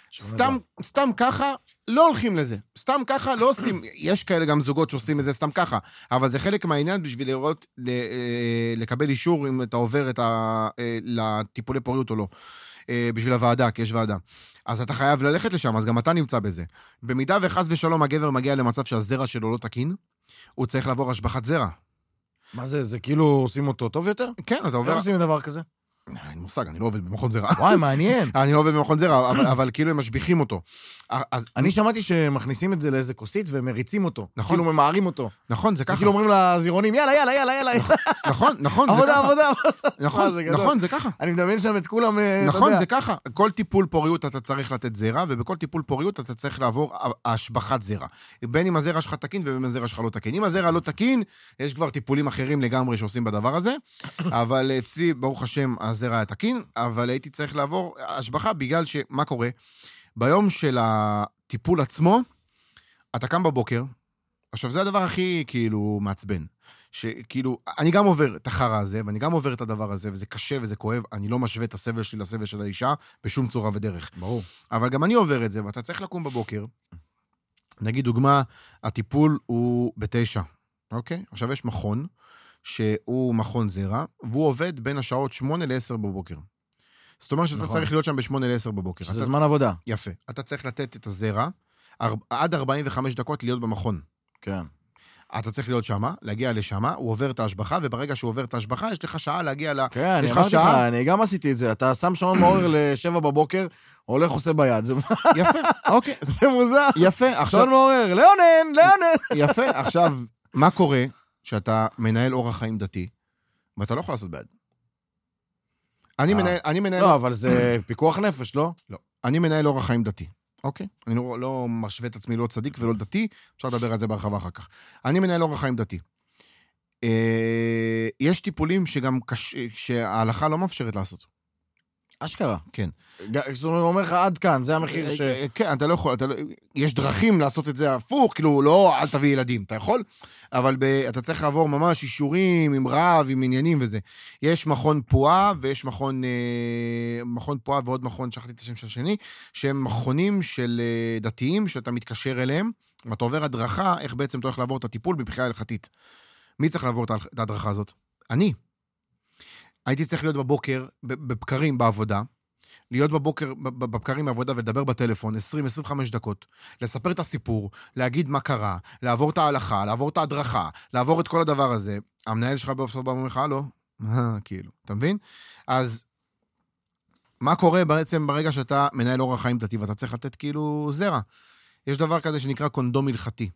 סתם ככה לא הולכים לזה. סתם ככה לא עושים, יש כאלה גם זוגות שעושים את זה סתם ככה, אבל זה חלק מהעניין בשביל לראות, לקבל אישור אם אתה עובר לטיפולי פוריות או לא. בשביל הוועדה, כי יש ועדה. אז אתה חייב ללכת לשם, אז גם אתה נמצא בזה. במידה וחס ושלום הגבר מגיע למצב שהזרע שלו לא תקין, הוא צריך לעבור השבחת זרע. מה זה? זה כאילו עושים אותו טוב יותר? כן, אתה עובר... איך עושים דבר כזה? אין מושג, אני לא עובד במכון זרע. וואי, מעניין. אני לא עובד במכון זרע, אבל כאילו הם משביחים אותו. אני שמעתי שמכניסים את זה לאיזה כוסית ומריצים אותו. נכון. כאילו ממהרים אותו. נכון, זה ככה. כאילו אומרים לזירונים, יאללה, יאללה, יאללה, יאללה. נכון, זה עבודה, ככה. עבודה. נכון, זה ככה. אני מדמיין שם את כולם, נכון, זה ככה. כל טיפול פוריות אתה צריך לתת זרע, ובכל טיפול פוריות אתה צריך לעבור השבחת זרע. בין אם הזרע שלך תקין ובין אם הזרע שלך לא תקין. אם הזרע לא תקין, יש כבר טיפולים אחרים לגמרי שעושים בדבר הזה, אבל אצלי, ברוך השם, הזרע היה תקין, אבל הייתי צריך לעבור השבחה בגלל שמה קורה? ביום של הטיפול עצמו, אתה קם בבוקר, עכשיו זה הדבר הכי כאילו מעצבן, שכאילו, אני גם עובר את החרא הזה, ואני גם עובר את הדבר הזה, וזה קשה וזה כואב, אני לא משווה את הסבל שלי לסבל של האישה, בשום צורה ודרך. ברור. אבל גם אני עובר את זה, ואתה צריך לקום בבוקר, נגיד דוגמה, הטיפול הוא ב9, אוקיי? עכשיו יש מכון, שהוא מכון זרע, והוא עובד בין השעות 8 ל-10 בבוקר. זאת אומרת שאתה צריך להיות שם ב-8 ל-10 בבוקר. שזה זמן עבודה. יפה. אתה צריך לתת את הזרע, עד 45 דקות להיות במכון. כן. אתה צריך להיות שמה, להגיע לשמה, הוא עובר את ההשבחה, וברגע שהוא עובר את ההשבחה, יש לך שעה להגיע ל... כן, אני אמרתי לך, אני גם עשיתי את זה. אתה שם שעון מעורר ל-7 בבוקר, הולך עושה ביד. יפה, אוקיי. זה מוזר. יפה, עכשיו... שעון מעורר, לאונן. יפה, עכשיו, מה קורה שאתה מנהל אורח חיים דתי, ואתה לא יכול לעשות ביד? אני מנהל... לא, אבל זה פיקוח נפש, לא? לא. אני מנהל אורח חיים דתי. אוקיי? אני לא משווה את עצמי לא צדיק ולא דתי, אפשר לדבר על זה בהרחבה אחר כך. אני מנהל אורח חיים דתי. יש טיפולים שההלכה לא מאפשרת לעשות. אשכרה. כן. זאת אומרת, הוא אומר לך, עד כאן, זה המחיר ש... כן, אתה לא יכול, יש דרכים לעשות את זה הפוך, כאילו, לא, אל תביא ילדים, אתה יכול, אבל אתה צריך לעבור ממש אישורים עם רב, עם עניינים וזה. יש מכון פועה, ויש מכון פועה ועוד מכון, שכחתי את השם של השני, שהם מכונים של דתיים, שאתה מתקשר אליהם, ואתה עובר הדרכה, איך בעצם אתה הולך לעבור את הטיפול מבחינה הלכתית. מי צריך לעבור את ההדרכה הזאת? אני. הייתי צריך להיות בבוקר, בבקרים בעבודה, להיות בבוקר, בבקרים בעבודה ולדבר בטלפון 20-25 דקות, לספר את הסיפור, להגיד מה קרה, לעבור את ההלכה, לעבור את ההדרכה, לעבור את כל הדבר הזה. המנהל שלך באופסות אומר לך, לא? כאילו, אתה מבין? אז מה קורה בעצם ברגע שאתה מנהל אורח חיים דתי, ואתה צריך לתת כאילו זרע? יש דבר כזה שנקרא קונדום הלכתי.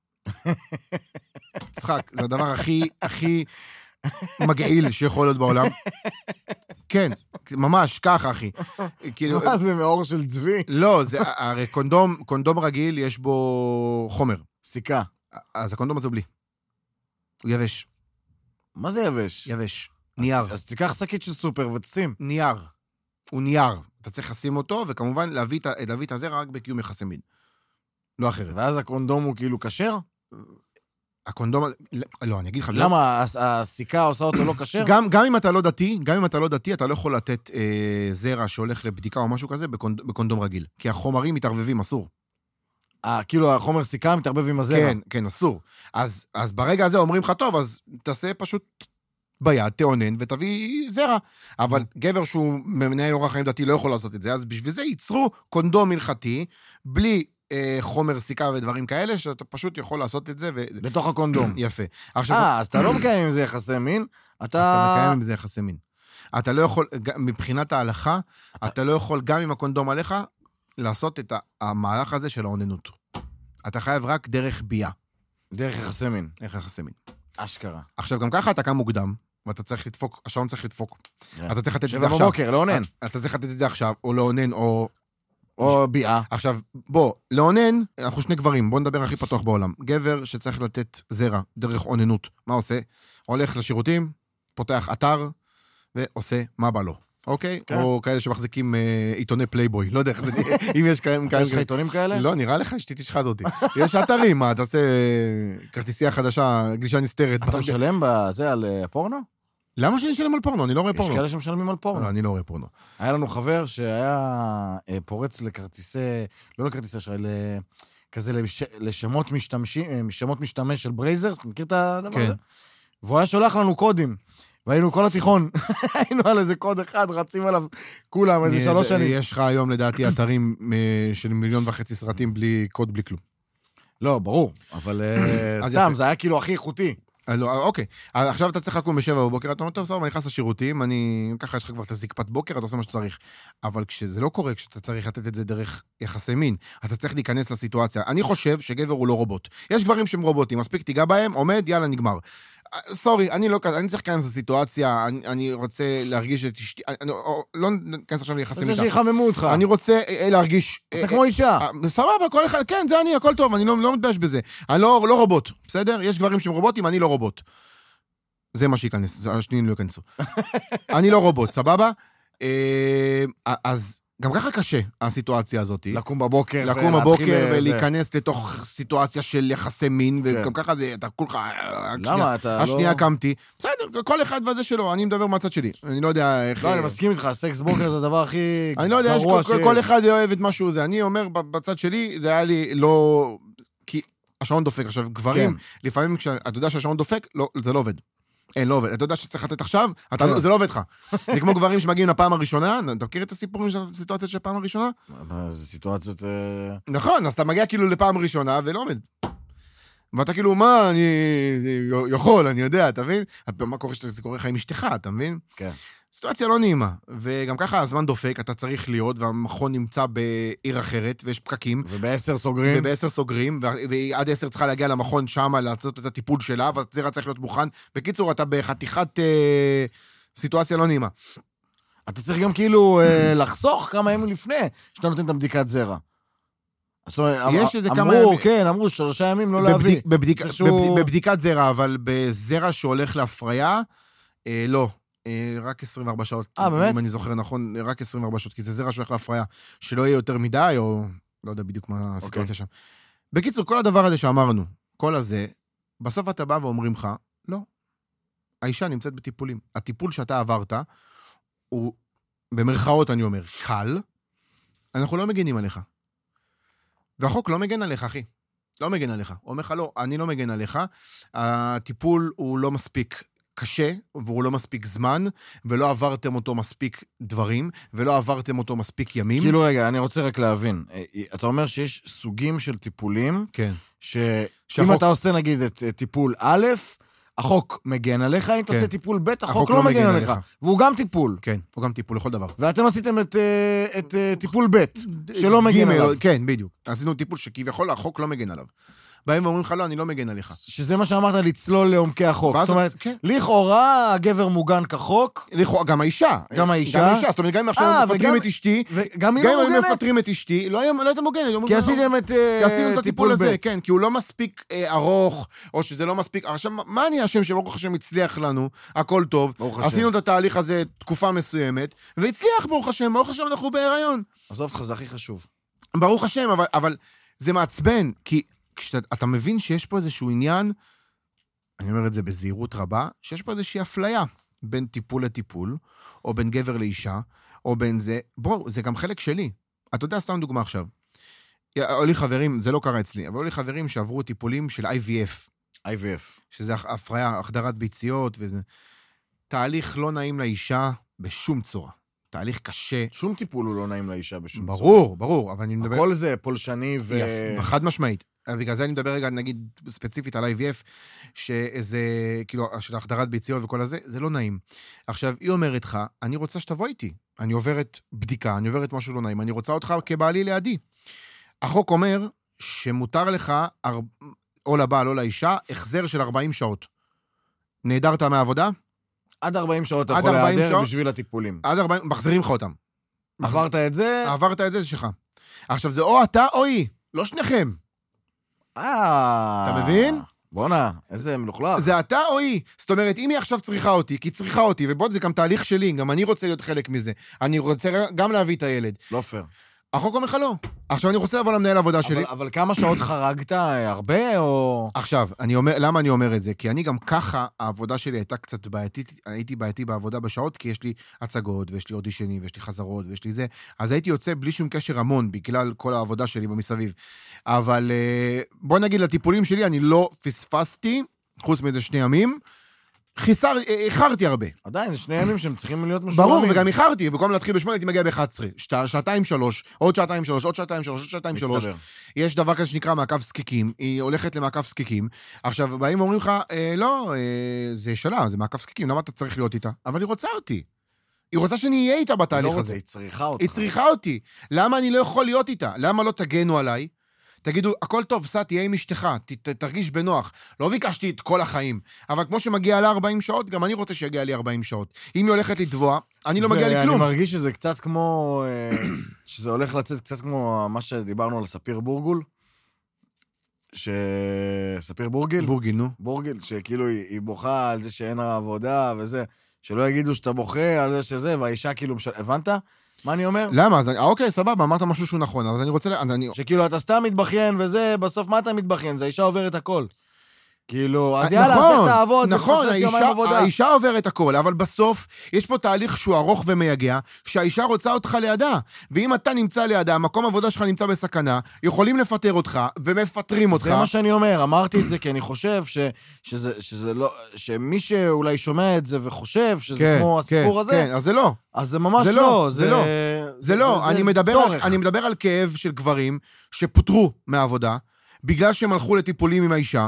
צחק, זה הדבר הכי מגעיל שיכול להיות בעולם. כן, ממש, ככה, אחי. מה זה, מאור של צבי? לא, זה, הרי קונדום רגיל יש בו חומר. סיכה. אז הקונדום הזה בלי. הוא יבש. מה זה יבש? יבש. נייר. אז תיקח שקית של סופר ותשים. נייר. הוא נייר. אתה צריך לשים אותו, וכמובן להביא את הזרע רק בקיום יחסי מין. לא אחרת. ואז הקונדום הוא כאילו כשר? הקונדום, לא, אני אגיד לך... למה, הסיכה עושה אותו לא כשר? גם אם אתה לא דתי, אתה לא יכול לתת זרע שהולך לבדיקה או משהו כזה בקונדום רגיל. כי החומרים מתערבבים, אסור. כאילו החומר סיכה מתערבב עם הזרע. כן, כן, אסור. אז ברגע הזה אומרים לך, טוב, אז תעשה פשוט ביד, תאונן ותביא זרע. אבל גבר שהוא מנהל אורח חיים דתי לא יכול לעשות את זה, אז בשביל זה ייצרו קונדום הלכתי, בלי חומר סיכה ודברים כאלה, שאתה פשוט יכול לעשות את זה. בתוך הקונדום. יפה. אז אתה לא מקיים עם זה יחסי מין, אתה מקיים עם זה יחסי מין. אתה לא יכול, מבחינת ההלכה, אתה לא יכול גם עם הקונדום עליך, לעשות את המהלך הזה של העוננות. אתה חייב רק דרך בייה, דרך יחסי מין. דרך יחסי מין. אשכרה. עכשיו, גם ככה אתה קם מוקדם, ואתה צריך לדפוק, השעון צריך לדפוק. אתה צריך לתת את זה 7 עכשיו. בבוקר, לאונן. אתה צריך לתת את זה עכשיו, או לאונן, או ביעה. עכשיו, בוא, לאונן, אנחנו שני גברים, בוא נדבר הכי פתוח בעולם. גבר שצריך לתת זרע, דרך אוננות, מה עושה? הולך לשירותים, פותח אתר, ועושה מה בא לו, אוקיי? כן. או כאלה שמחזיקים עיתוני פלייבוי, לא יודע איך זה, אם יש כאלה... יש לך עיתונים כאלה? לא, נראה לך שתי תשחד אותי. יש אתרים, מה, אתה עושה כרטיסייה חדשה, גלישה נסתרת. אתה משלם בזה על פורנו? למה שאני אשלם על פורנו? אני לא רואה יש פורנו. כאלה שמשלמים על פורנו. לא, אני לא רואה פורנו. היה לנו חבר שהיה פורץ לכרטיסי, לא לכרטיסי אשראי, כזה לשמות משתמש של ברייזרס, מכיר את הדבר הזה? והוא היה שולח לנו קודים, והיינו כל התיכון, היינו על איזה קוד אחד, רצים עליו כולם, איזה 3 שנים. יש לך היום לדעתי אתרים של 1.5 מיליון סרטים בלי קוד, בלי כלום. לא, ברור, אבל סתם, זה היה כאילו הכי איכותי. אוקיי, עכשיו אתה צריך לקום ב7 בבוקר, אתה אומר, טוב, סבבה, אני נכנס לשירותים, ככה יש לך כבר את הזקפת בוקר, אתה עושה מה שצריך. אבל כשזה לא קורה, כשאתה צריך לתת את זה דרך יחסי מין, אתה צריך להיכנס לסיטואציה. אני חושב שגבר הוא לא רובוט. יש גברים שהם רובוטים, מספיק תיגע בהם, עומד, יאללה, נגמר. סורי, אני צריך להיכנס לסיטואציה, אני רוצה להרגיש את אשתי, לא נכנס עכשיו ליחסים איתך. רוצה שיחממו אותך. אני רוצה להרגיש... אתה כמו אישה. סבבה, כל אחד, כן, זה אני, הכל טוב, אני לא מתבייש בזה. אני לא רובוט, בסדר? יש גברים שהם רובוטים, אני לא רובוט. זה מה שייכנס, השניים לא ייכנסו. אני לא רובוט, סבבה? אז גם ככה קשה, הסיטואציה הזאת. לקום בבוקר ולהיכנס לתוך סיטואציה של יחסי מין, וגם ככה זה, אתה כולך... למה? אתה לא... השנייה קמתי. בסדר, כל אחד וזה שלו, אני מדבר מהצד שלי. אני לא יודע איך... לא, אני מסכים איתך, סקס בוקר זה הדבר הכי... אני לא יודע, כל אחד אוהב את משהו זה. אני אומר, בצד שלי, זה היה לי לא... כי השעון דופק. עכשיו, גברים, לפעמים כשאתה יודע שהשעון דופק, זה לא עובד. אין, לא עובד. אתה יודע שצריך לתת עכשיו, זה לא עובד לך. זה כמו גברים שמגיעים לפעם הראשונה, אתה מכיר את הסיפורים של הסיטואציות של הפעם הראשונה? זה סיטואציות... נכון, אז אתה מגיע כאילו לפעם ראשונה ולא עומד. ואתה כאילו, מה, אני יכול, אני יודע, אתה מבין? מה קורה שזה קורה לך עם אשתך, אתה מבין? כן. סיטואציה לא נעימה, וגם ככה הזמן דופק, אתה צריך להיות, והמכון נמצא בעיר אחרת, ויש פקקים. וב10 סוגרים, ועד 10 צריכה להגיע למכון שמה, לעשות את הטיפול שלה, והזרע צריך להיות מוכן. בקיצור, אתה בחתיכת סיטואציה לא נעימה. אתה צריך גם כאילו לחסוך כמה ימים לפני, שאתה נותן את הבדיקת זרע. יש איזה כמה ימים... כן, אמרו 3 ימים לא להביא. בבדיקת זרע, אבל בזרע שהולך להפריה, לא. רק 24 שעות. באמת? אם אני זוכר נכון, רק 24 שעות, כי זה זרע שהולך להפריה, שלא יהיה יותר מדי, או לא יודע בדיוק מה הסיטואציה שם. בקיצור, כל הדבר הזה שאמרנו, כל הזה, בסוף אתה בא ואומרים לך, לא, האישה נמצאת בטיפולים. הטיפול שאתה עברת, הוא, במרכאות אני אומר, קל, אנחנו לא מגנים עליך. והחוק לא מגן עליך, אחי. לא מגן עליך. הוא אומר לך, לא, אני לא מגן עליך, הטיפול הוא לא מספיק קשה, והוא לא מספיק זמן, ולא עברתם אותו מספיק דברים, ולא עברתם אותו מספיק ימים. כאילו רגע, אני רוצה רק להבין. אתה אומר שיש סוגים של טיפולים, כן. שאם אתה עושה נגיד את טיפול א', החוק מגן עליך, אם אתה עושה טיפול ב', החוק לא מגן עליך. והוא גם טיפול. כן, הוא גם טיפול לכל דבר. ואתם עשיתם את טיפול ב', שלא מגן עליו. כן, בדיוק. עשינו טיפול שכביכול החוק לא מגן עליו. באים ואומרים לך, לא, אני לא מגן עליך. שזה מה שאמרת, לצלול לעומקי החוק. זאת אומרת, לכאורה הגבר מוגן כחוק. גם האישה. גם האישה. זאת אומרת, גם אם עכשיו מפטרים את אשתי, גם אם מפטרים את אשתי, לא הייתה מוגנת. כי עשיתם את הטיפול הזה, כן, כי הוא לא מספיק ארוך, או שזה לא מספיק... עכשיו, מה אני השם שברוך השם הצליח לנו, הכל טוב, עשינו את התהליך הזה תקופה מסוימת, והצליח ברוך השם אנחנו בהיריון. עזוב אותך, זה הכי חשוב. ברוך השם, אבל זה מעצבן, כי כשאתה מבין שיש פה איזשהו עניין, אני אומר את זה בזהירות רבה, שיש פה איזושהי אפליה בין טיפול לטיפול, או בין גבר לאישה, או בין זה, בוא, זה גם חלק שלי. אתה יודע, סתם דוגמה עכשיו. היו לי חברים, זה לא קרה אצלי, אבל היו לי חברים שעברו טיפולים של IVF, שזה הפריה, החדרת ביציות, וזה תהליך לא נעים לאישה בשום צורה. תהליך קשה. שום טיפול הוא לא נעים לאישה בשום צורה. ברור, אבל אני מדבר... הכל זה פולשני חד משמעית. בגלל זה אני מדבר רגע, נגיד, ספציפית על IVF, שאיזה, כאילו, של החדרת ביציות וכל הזה, זה לא נעים. עכשיו, היא אומרת לך, אני רוצה שתבוא איתי. אני עוברת בדיקה, אני עוברת משהו לא נעים, אני רוצה אותך כבעלי לידי. החוק אומר שמותר לך, או לבעל או לאישה, החזר של 40 שעות. נהדרת מהעבודה? עד 40 שעות אתה עד יכול 40 להיעדר שעות? בשביל הטיפולים. עד 40, מחזירים לך אותם. עברת את זה? עברת את זה, זה שלך. עכשיו, זה או אתה או היא, לא שניכם. אתה מבין? בונה, איזה מלוכלך. זה אתה או היא. זאת אומרת, אם היא עכשיו צריכה אותי, כי היא צריכה אותי, ובוא, זה גם תהליך שלי, גם אני רוצה להיות חלק מזה. אני רוצה גם להביא את הילד. לא פייר. החוק אומר לך לא. עכשיו אני רוצה לבוא למנהל העבודה שלי. אבל כמה שעות חרגת? הרבה או... עכשיו, למה אני אומר את זה? כי אני גם ככה, העבודה שלי הייתה קצת בעייתית, הייתי בעייתי בעבודה בשעות, כי יש לי הצגות, ויש לי אודישנים, ויש לי חזרות, ויש לי זה. אז הייתי יוצא בלי שום קשר המון, בגלל כל העבודה שלי במסביב. אבל בוא נגיד, לטיפולים שלי, אני לא פספסתי, חוץ מאיזה 2 ימים, איחרתי הרבה. עדיין, 2 ימים שהם צריכים להיות משולמים. ברור, וגם איחרתי, במקום להתחיל ב8, הייתי מגיע ב11. 2-3, עוד 2-3, עוד 2-3. יש דבר כזה שנקרא מעקב זקיקים, היא הולכת למעקב זקיקים, עכשיו באים ואומרים לך, לא, זה שלה, זה מעקב זקיקים, למה אתה צריך להיות איתה? אבל היא רוצה אותי. היא רוצה שאני אהיה איתה בתהליך הזה. היא צריכה אותך. היא צריכה אותי. למה אני לא יכול להיות איתה? למה לא תגנו עליי? תגידו, הכל טוב, סע, תהיה עם אשתך, תרגיש בנוח. לא ביקשתי את כל החיים, אבל כמו שמגיע לה 40 שעות, גם אני רוצה שיגיע לי 40 שאות. אם היא הולכת לתבוע, אני לא מגיע לי כלום. אני מרגיש שזה קצת כמו, שזה הולך לצאת קצת כמו מה שדיברנו על ספיר בורגול. ספיר בורגיל? בורגיל, נו. בורגיל, שכאילו היא בוכה על זה שאין לה עבודה וזה, שלא יגידו שאתה בוכה על זה שזה, והאישה כאילו, הבנת? מה אני אומר? למה? אוקיי, סבבה, אמרת משהו שהוא נכון, אז אני רוצה... שכאילו, אתה סתם מתבכיין וזה, בסוף מה אתה מתבכיין? זה האישה עוברת הכל. כאילו, אז יאללה, נכון, אז תעבוד. נכון, האישה עוברת הכל, אבל בסוף יש פה תהליך שהוא ארוך ומייגע, שהאישה רוצה אותך לידה, ואם אתה נמצא לידה, מקום עבודה שלך נמצא בסכנה, יכולים לפטר אותך, ומפטרים אותך. זה מה שאני אומר, אמרתי את זה, כי אני חושב שזה לא, שמי שאולי שומע את זה וחושב שזה כמו הסיפור הזה, כן, אז זה לא. אז זה ממש לא. זה לא, אני מדבר על כאב של גברים שפוטרו מהעבודה, בגלל שהם הלכו לטיפולים עם האישה,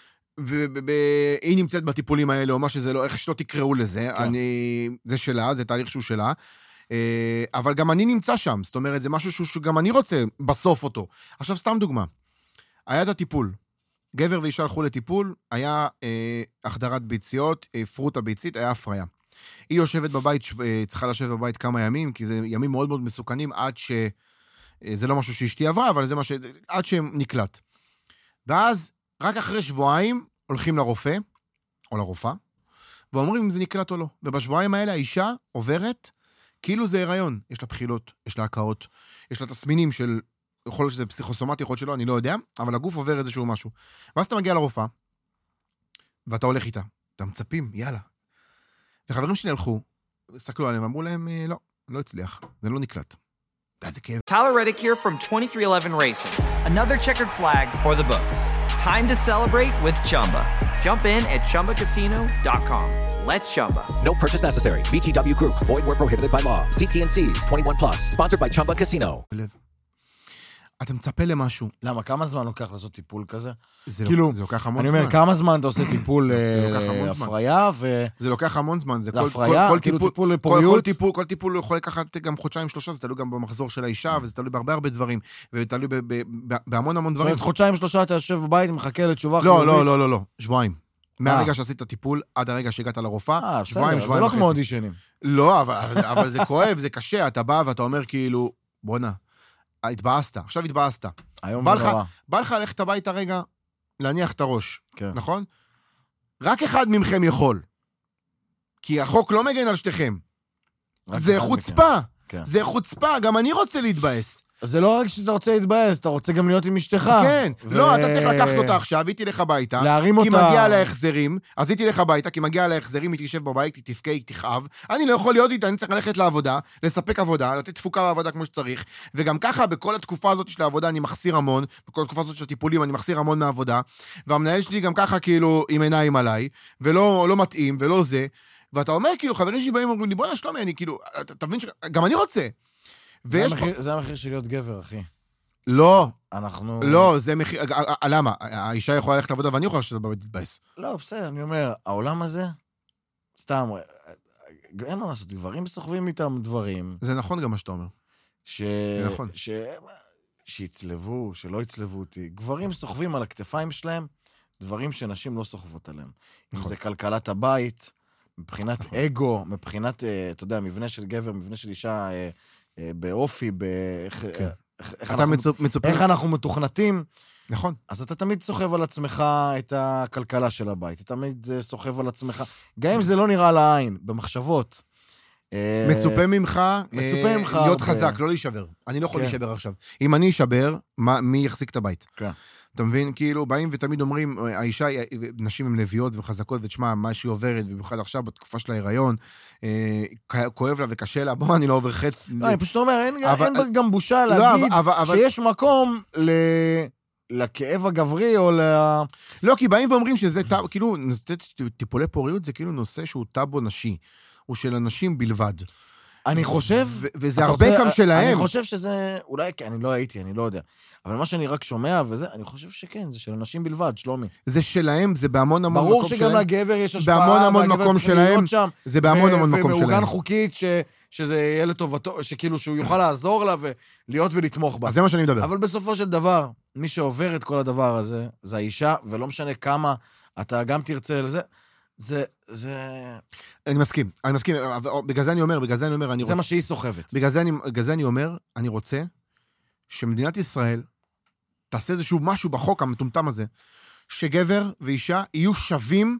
והיא נמצאת בטיפולים האלה, או מה שזה לא, איך שלא תקראו לזה, זה שלה, זה תהליך שהוא שלה, אבל גם אני נמצא שם, זאת אומרת, זה משהו שגם אני רוצה בסוף אותו. עכשיו, סתם דוגמה, היה את הטיפול, גבר ואישה הלכו לטיפול, היה החדרת ביציות, פרוט הביצית, היה הפריה. היא יושבת בבית, צריכה לשבת בבית כמה ימים, כי זה ימים מאוד מאוד מסוכנים, עד זה לא משהו שאשתי עברה, אבל זה משהו, עד שנקלט. ואז, רק אחרי שבועיים, הולכים לרופא, או לרופאה, ואומרים אם זה נקלט או לא. ובשבועיים האלה, האישה עוברת, כאילו זה הריון. יש לה בחילות, יש לה הקאות, יש לה תסמינים של, יכול להיות שזה פסיכוסומטי, יכול להיות שלא, אני לא יודע, אבל הגוף עובר איזשהו משהו. ואז אתה מגיע לרופאה, ואתה הולך איתה. אתה מצפים, יאללה. וחברים שלי הלכו, סתכלו עליהם, אמרו להם, לא הצליח, זה לא נקלט. זה כאב. Tyler Reddick here from 2311 Racing. Another checkered flag for the books. Time to celebrate with Chumba. Jump in at ChumbaCasino.com. Let's Chumba. No purchase necessary. VGW Group. Void where prohibited by law. CT&Cs. 21 plus. Sponsored by Chumba Casino. אתה מצפה למשהו. למה? כמה זמן לוקח לעשות טיפול כזה? זה לוקח המון זמן. זמן. אני אומר, כמה זמן אתה עושה טיפול הפריה ו... זה לוקח המון זמן. להפריה? כאילו טיפול לפוריות? כל טיפול יכול לקחת גם 2-3, זה תלוי גם במחזור של האישה, וזה תלוי בהרבה הרבה דברים, ותלוי בהמון המון דברים. זאת אומרת, 2-3 אתה יושב בבית, מחכה לתשובה חיובית? לא, שבועיים. מהרגע שעשית את הטיפול, עד הרגע שהגעת לרופאה, שבועיים זה לא כמו אודישנים. לא, אבל זה כואב, זה קשה, אתה בא ואתה אומר כאילו, בונה, התבאסת, עכשיו התבאסת. בא לך ללכת הביתה רגע, להניח את הראש, נכון? רק אחד ממכם יכול. כי החוק לא מגן על שתיכם. זה חוצפה. זה חוצפה, גם אני רוצה להתבאס. זה לא רק שאתה רוצה להתבאס, אתה רוצה גם להיות עם אשתך. כן, לא, אתה צריך לקחת אותה עכשיו, היא תלך הביתה, להרים אותה. כי מגיע לה החזרים, אז היא תלך הביתה, כי מגיע לה החזרים, היא תשב בבית, היא תפקע, היא תכאב, אני לא יכול להיות איתה, אני צריך ללכת לעבודה, לספק עבודה, לתת תפוקה בעבודה כמו שצריך, וגם ככה, בכל התקופה הזאת של העבודה אני מחסיר המון, בכל התקופה הזאת של הטיפולים אני מחסיר המון מהעבודה, והמנהל שלי גם ככה כאילו עם עיניים עליי, ולא מתאים, ולא זה, ואתה אומר כאילו, חברים שלי באים ואומרים לי, בוא נשלומי, אני כאילו, אתה מבין שגם אני רוצה. זה המחיר של להיות גבר, אחי. לא. אנחנו... לא, זה מחיר... למה? האישה יכולה ללכת לעבודה ואני יכולה שזה בבית להתבאס. לא, בסדר, אני אומר, העולם הזה, סתם, אין מה לעשות, גברים סוחבים איתם דברים. זה נכון גם מה שאתה אומר. זה נכון. שיצלבו, שלא יצלבו אותי. גברים סוחבים על הכתפיים שלהם, דברים שנשים לא סוחבות עליהם. אם זה כלכלת הבית, מבחינת אגו, מבחינת, אתה יודע, מבנה של גבר, מבנה של אישה, באופי, איך אנחנו מתוכנתים. נכון. אז אתה תמיד סוחב על עצמך את הכלכלה של הבית, אתה תמיד סוחב על עצמך, גם אם זה לא נראה לעין, במחשבות. מצופה ממך להיות חזק, לא להישבר. אני לא יכול להישבר עכשיו. אם אני אשבר, מי יחזיק את הבית? כן. אתה מבין? כאילו, באים ותמיד אומרים, האישה, נשים הן לביאות וחזקות, ותשמע, מה שהיא עוברת, במיוחד עכשיו, בתקופה של ההיריון, כואב לה וקשה לה, בוא, אני לא עובר חץ. לא, אני פשוט אומר, אין גם בושה להגיד שיש מקום לכאב הגברי, או לא, כי באים ואומרים שזה, כאילו, טיפולי פוריות זה כאילו נושא שהוא טאבו נשי, הוא של אנשים בלבד. אני חושב... וזה הרבה גם שלהם. אני חושב שזה... אולי, אני לא הייתי, אני לא יודע. אבל מה שאני רק שומע וזה, אני חושב שכן, זה של אנשים בלבד, שלומי. זה שלהם, זה בהמון המון מקום שלהם. ברור שגם לגבר יש השפעה, בהמון המון מקום שלהם. זה בהמון המון מקום שלהם. ומעוגן חוקית שזה יהיה לטובתו, שכאילו שהוא יוכל לעזור לה ולהיות ולתמוך בה. אז זה מה שאני מדבר. אבל בסופו של דבר, מי שעובר את כל הדבר הזה, זה האישה, ולא משנה כמה אתה גם תרצה לזה, אני מסכים, בגלל זה אני אומר, זה מה שהיא סוחבת. בגלל זה אני אומר, אני רוצה שמדינת ישראל תעשה איזשהו משהו בחוק המטומטם הזה, שגבר ואישה יהיו שווים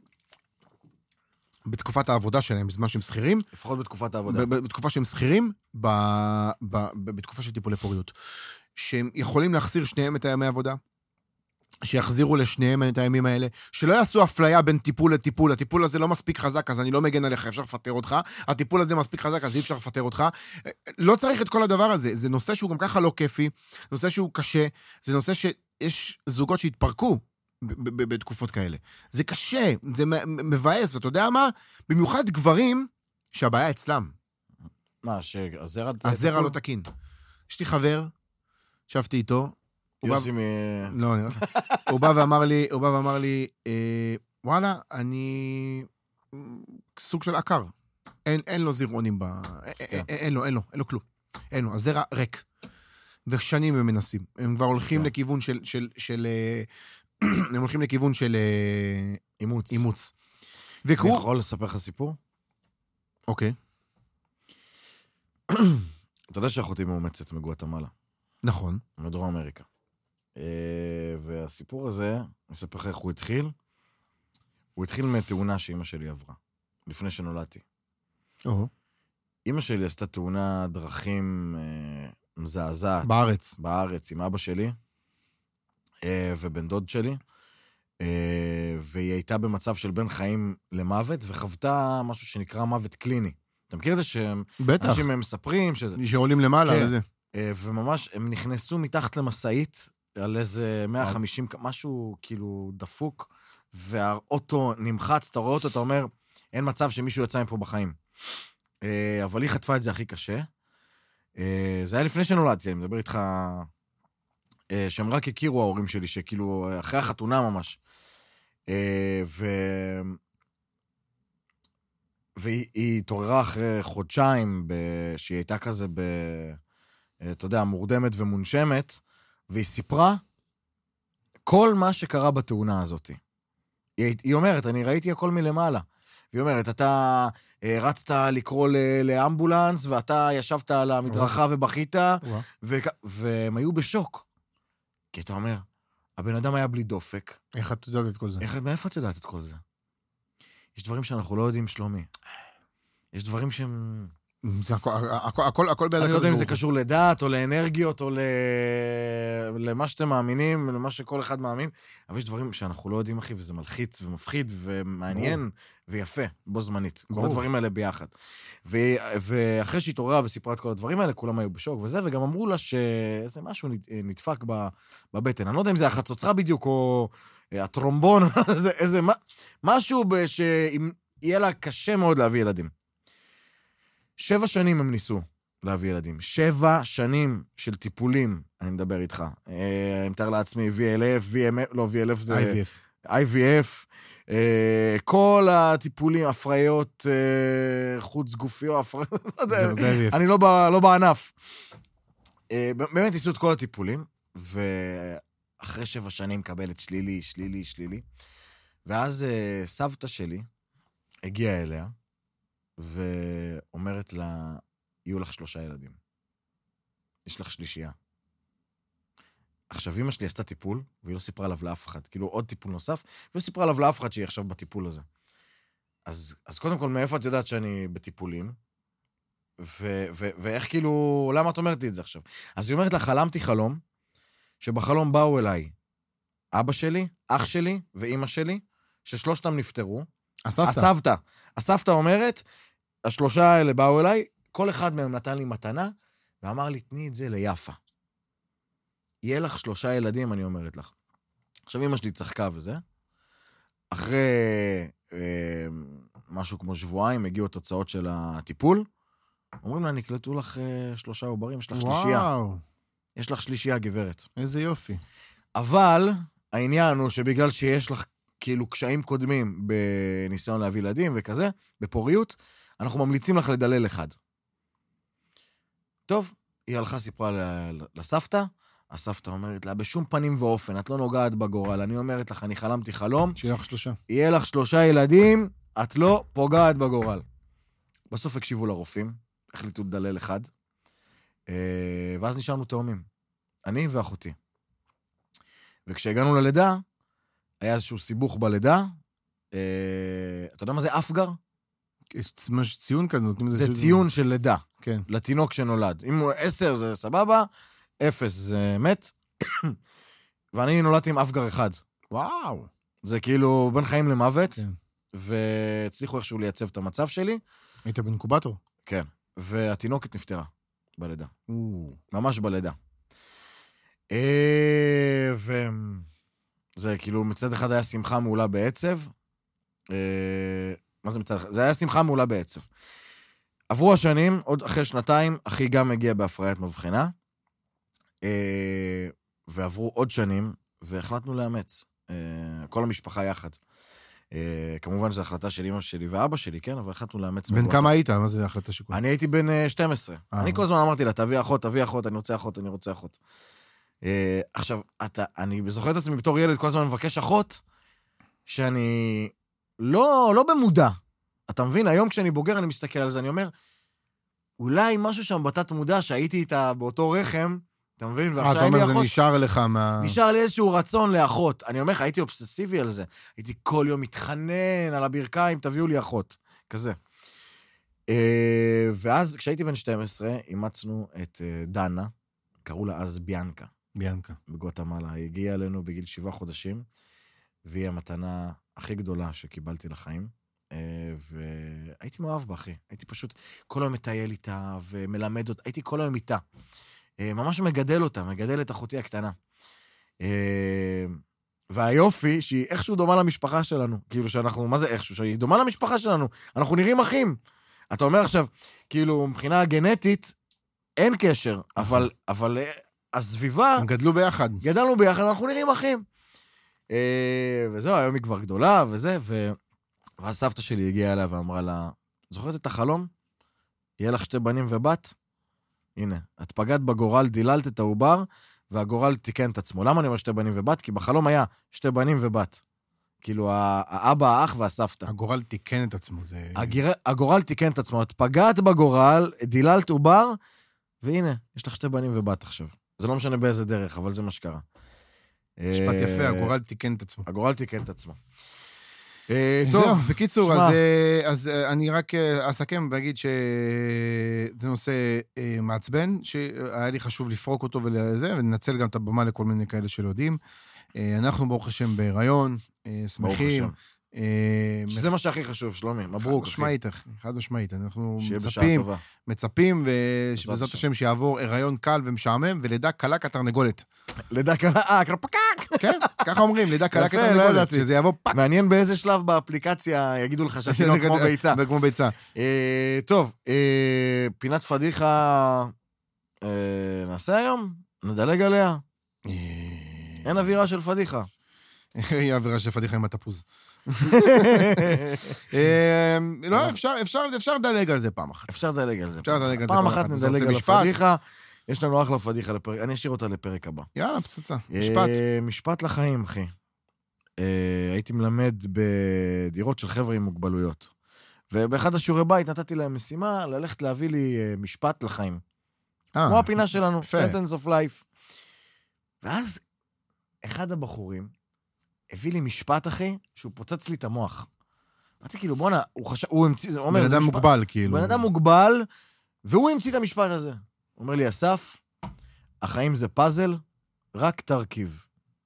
בתקופת העבודה שלהם, בזמן שהם שכירים. לפחות בתקופת העבודה. בתקופה שהם שכירים, בתקופה של טיפולי פוריות. שהם יכולים להחסיר שניהם את הימי העבודה, שיחזירו לשניהם את הימים האלה, שלא יעשו אפליה בין טיפול לטיפול, הטיפול הזה לא מספיק חזק, אז אני לא מגן עליך, אפשר לפטר אותך, הטיפול הזה מספיק חזק, אז אי אפשר לפטר אותך, לא צריך את כל הדבר הזה, זה נושא שהוא גם ככה לא כיפי, נושא שהוא קשה, זה נושא שיש זוגות שהתפרקו בתקופות כאלה, זה קשה, זה מבאס, ואתה יודע מה? במיוחד גברים שהבעיה אצלם. מה, הזרע לא תקין. יש לי חבר, שבתי איתו, יוסי לא, הוא בא ואמר לי, וואלה, אני סוג של עקר. אין לו זרעונים אין לו כלום. אין לו, הזרע ריק. ושנים הם מנסים. הם כבר הולכים לכיוון של הם הולכים לכיוון של אימוץ. אני יכול לספר לך סיפור? אוקיי. אתה יודע שאחותי מאומצת מגואטמלה. נכון. מדרום אמריקה. והסיפור הזה, אני אספר לך איך הוא התחיל. הוא התחיל מתאונה שאמא שלי עברה, לפני שנולדתי. אמא שלי עשתה תאונה דרכים מזעזעת. בארץ, עם אבא שלי ובן דוד שלי. והיא הייתה במצב של בין חיים למוות, וחוותה משהו שנקרא מוות קליני. אתה מכיר את זה שאנשים הם מספרים שעולים למעלה וזה. וממש הם נכנסו מתחת למסעית, על איזה 150, משהו כאילו דפוק, והאוטו נמחץ, אתה רואה אותו, אתה אומר, אין מצב שמישהו יצא מפה בחיים. אבל היא חטפה את זה הכי קשה. זה היה לפני שנולדתי, אני מדבר איתך, שהם רק הכירו ההורים שלי, שכאילו, אחרי החתונה ממש. והיא התעוררה אחרי חודשיים, שהיא הייתה כזה אתה יודע, מורדמת ומונשמת, והיא סיפרה כל מה שקרה בתאונה הזאת. היא אומרת, אני ראיתי הכל מלמעלה. והיא אומרת, אתה רצת לקרוא לאמבולנס, ואתה ישבת על המדרכה ובכית, והם היו בשוק. כי אתה אומר, הבן אדם היה בלי דופק. איך את יודעת את כל זה? מאיפה את יודעת את כל זה? יש דברים שאנחנו לא יודעים, שלומי. יש דברים שהם... הכל בידיים. אני לא יודע אם זה קשור לדעת, או לאנרגיות, או למה שאתם מאמינים, למה שכל אחד מאמין, אבל יש דברים שאנחנו לא יודעים, אחי, וזה מלחיץ ומפחיד ומעניין ויפה, בו זמנית. כל הדברים האלה ביחד. ואחרי שהיא התעוררה וסיפרה את כל הדברים האלה, כולם היו בשוק וזה, וגם אמרו לה שזה משהו נדפק בבטן. אני לא יודע אם זה החצוצרה בדיוק, או הטרומבון, איזה משהו שיהיה לה קשה מאוד להביא ילדים. 7 שנים הם ניסו להביא ילדים. 7 שנים של טיפולים, אני מדבר איתך. אני מתאר לעצמי, VLF, לא, VLF זה... IVF. כל הטיפולים, הפריות חוץ גופיות, אני לא בענף. באמת ניסו את כל הטיפולים, ואחרי 7 שנים מקבלת שלילי. ואז סבתא שלי הגיעה אליה, ואומרת לה, יהיו לך 3 ילדים. יש לך 3. עכשיו, אמא שלי עשתה טיפול, והיא לא סיפרה עליו לאף אחד. כאילו, עוד טיפול נוסף, והיא לא סיפרה עליו לאף אחד שהיא עכשיו בטיפול הזה. אז קודם כל, מאיפה את יודעת שאני בטיפולים? ואיך כאילו, למה את אומרת לי את זה עכשיו? אז היא אומרת לה, חלמתי חלום, שבחלום באו אליי אבא שלי, אח שלי ואמא שלי, ששלושתם נפטרו. הסבתא אומרת, 3 האלה באו אליי, כל אחד מהם נתן לי מתנה, ואמר לי, תני את זה ליפה. יהיה לך 3 ילדים, אני אומרת לך. עכשיו אמא שלי צחקה וזה. אחרי משהו כמו שבועיים, הגיעו התוצאות של הטיפול. אומרים לה, נקלטו לך 3 עוברים, יש לך 3. וואו. יש לך 3, גברת. איזה יופי. אבל העניין הוא שבגלל שיש לך כאילו קשיים קודמים בניסיון להביא ילדים וכזה, בפוריות, אנחנו ממליצים לך לדלל 1. טוב, היא הלכה, סיפרה לסבתא, הסבתא אומרת לה, בשום פנים ואופן, את לא נוגעת בגורל, אני אומרת לך, אני חלמתי חלום, שיהיה לך 3. יהיה לך 3 ילדים, את לא פוגעת בגורל. בסוף הקשיבו לרופאים, החליטו לדלל 1, ואז נשארנו תאומים. אני ואחותי. וכשהגענו ללידה, היה איזשהו סיבוך בלידה. אתה יודע מה זה אפגר? יש ציון כזה, נותנים זה ציון של לידה. כן. לתינוק שנולד. אם הוא 10 זה סבבה, 0 זה מת. ואני נולדתי עם אפגר 1. וואו. זה כאילו בין חיים למוות, כן. והצליחו איכשהו לייצב את המצב שלי. היית באינקובטור? כן. והתינוקת נפטרה בלידה. ממש בלידה. וזה כאילו מצד אחד היה שמחה מעולה בעצב. מה זה מצד אחד? זה היה שמחה מעולה בעצב. עברו השנים, עוד אחרי 2 אחי גם הגיע בהפריית מבחנה, ועברו עוד שנים, והחלטנו לאמץ. כל המשפחה יחד. כמובן זו החלטה של אמא שלי ואבא שלי, כן? אבל החלטנו לאמץ. בן כמה היית? מה זה החלטה שכולה? אני הייתי בן 12. אני כל הזמן אמרתי לה, תביא אחות, אני רוצה אחות. עכשיו, אני זוכר את עצמי בתור ילד, כל הזמן מבקש אחות, שאני לא במודע. אתה מבין? היום כשאני בוגר, אני מסתכל על זה, אני אומר, אולי משהו שם בתת מודע, שהייתי איתה באותו רחם, אתה מבין? ועכשיו אתה אומר, זה נשאר לך מה... נשאר לי איזשהו רצון לאחות. אני אומר לך, הייתי אובססיבי על זה. הייתי כל יום מתחנן על הברכיים, תביאו לי אחות. כזה. ואז, כשהייתי בן 12, אימצנו את דנה, קראו לה אז ביאנקה. בגואטמלה. היא הגיעה אלינו בגיל 7 חודשים, והיא המתנה הכי גדולה שקיבלתי לחיים. והייתי מאוהב בה, אחי. הייתי פשוט כל היום מטייל איתה ומלמד אותה. הייתי כל היום איתה. ממש מגדל אותה, מגדל את אחותי הקטנה. והיופי, שהיא איכשהו דומה למשפחה שלנו. כאילו שאנחנו, מה זה איכשהו? שהיא דומה למשפחה שלנו. אנחנו נראים אחים. אתה אומר עכשיו, כאילו, מבחינה גנטית, אין קשר, אבל הסביבה... הם גדלו ביחד. גדלנו ביחד, אנחנו נראים אחים. וזהו, היום היא כבר גדולה, וזה, ואז סבתא שלי הגיעה אליה ואמרה לה, זוכרת את החלום? יהיה לך 2 בנים ובת? הנה, את פגעת בגורל, דיללת את העובר, והגורל תיקן את עצמו. למה אני אומר 2 בנים ובת? כי בחלום היה 2 בנים ובת. כאילו, האבא, האח והסבתא. הגורל תיקן את עצמו, זה... הגורל תיקן את עצמו. את פגעת בגורל, דיללת עובר, והנה, יש לך 2 בנים ובת עכשיו. זה לא משנה באיזה דרך, אבל זה מה שקרה. משפט יפה, הגורל תיקן את עצמו. הגורל תיקן את עצמו. טוב, בקיצור, אז אני רק אסכם ואגיד שזה נושא מעצבן, שהיה לי חשוב לפרוק אותו ולזה, וננצל גם את הבמה לכל מיני כאלה שלא יודעים. אנחנו ברוך השם בהיריון, שמחים. שזה מה שהכי חשוב, שלומי, מברוק. חד משמעית, אנחנו מצפים, ובעזרת השם שיעבור הריון קל ומשעמם, ולידה קלה כתרנגולת. לידה קלה, קרפקק. כן, ככה אומרים, לידה קלה כתרנגולת, שזה יבוא פק. מעניין באיזה שלב באפליקציה יגידו לך שהתינוק כמו ביצה. כמו ביצה. טוב, פינת פדיחה נעשה היום? נדלג עליה? אין אווירה של פדיחה. היא אווירה של פדיחה עם התפוז. לא, אפשר לדלג על זה פעם אחת. אפשר לדלג על זה. אפשר לדלג על זה פעם אחת נדלג על הפדיחה. יש לנו אחלה פדיחה לפרק, אני אשאיר אותה לפרק הבא. יאללה, פצצה. משפט. משפט לחיים, אחי. הייתי מלמד בדירות של חבר'ה עם מוגבלויות. ובאחד השיעורי בית נתתי להם משימה ללכת להביא לי משפט לחיים. כמו הפינה שלנו, sentence of life. ואז אחד הבחורים הביא לי משפט, אחי, שהוא פוצץ לי את המוח. אמרתי כאילו, בוא'נה, הוא המציא, זה אומר... בן אדם מוגבל, כאילו. בן אדם מוגבל, והוא המציא את המשפט הזה. הוא אומר לי, אסף, החיים זה פאזל, רק תרכיב.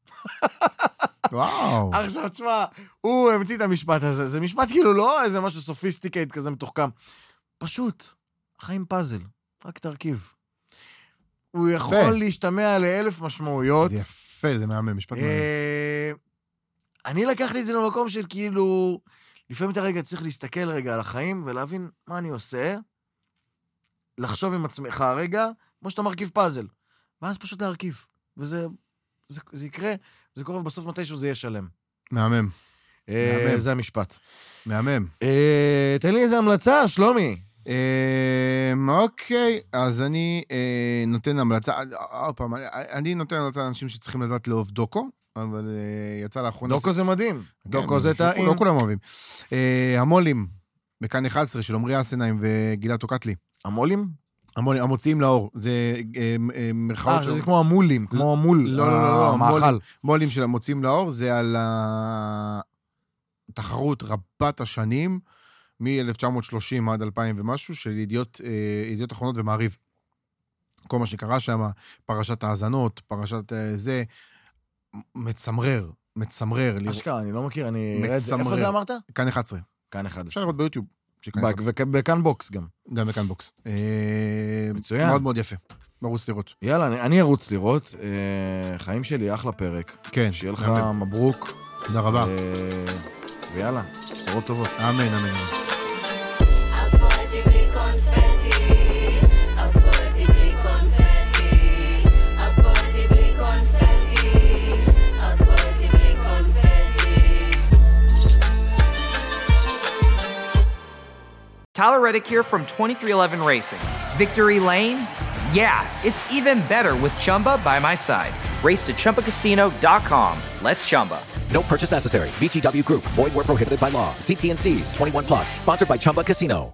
וואו. עכשיו, תשמע, הוא המציא את המשפט הזה. זה משפט כאילו לא איזה משהו סופיסטיקייט כזה מתוחכם. פשוט, החיים פאזל, רק תרכיב. הוא יכול להשתמע ל1,000 משמעויות. זה יפה, זה מהמם, משפט מהמם. אני לקחתי את זה למקום של כאילו, לפעמים אתה רגע צריך להסתכל רגע על החיים ולהבין מה אני עושה, לחשוב עם עצמך רגע, כמו שאתה מרכיב פאזל. ואז פשוט להרכיב. וזה יקרה, זה קורה בסוף מתישהו זה יהיה שלם. מהמם. זה המשפט. מהמם. תן לי איזה המלצה, שלומי. אוקיי, אז אני נותן המלצה, אני נותן המלצה לאנשים שצריכים לדעת לאהוב דוקו, אבל יצא לאחרונה... דוקו זה מדהים. דוקו זה טעים. לא כולם אוהבים. המולים, בכאן 11 של עמרי אסנהיים וגלעד טוקטלי. המולים? המוציאים לאור. זה מרכאות זה כמו המולים, כמו המול. לא, המאכל. מולים של המוציאים לאור, זה על התחרות רבת השנים, מ-1930 עד 2000 ומשהו, של ידיעות אחרונות ומעריב. כל מה שקרה שם, פרשת האזנות, פרשת זה, מצמרר. אשכרה, אני לא מכיר, איפה זה אמרת? כאן 11. כאן 11. אפשר לראות ביוטיוב. בכאן בוקס גם. גם בכאן בוקס. מצוין. מאוד מאוד יפה. מרוץ לראות. יאללה, אני ארוץ לראות. חיים שלי, אחלה פרק. כן. שיהיה לך מברוק. תודה רבה. ויאללה, בשורות טובות. אמן, אמן. אז בועטי בלי קונפטי, אז בועטי בלי קונפטי, אז בועטי בלי קונפטי, אז בועטי בלי קונפטי. Tyler Reddick here from 2311 Racing. Victory Lane? Yeah, it's even better with Chumba by my side. Race to ChumbaCasino.com. Let's Chumba. No purchase necessary. VGW Group. Void where prohibited by law. See T&Cs. 21+. Sponsored by Chumba Casino.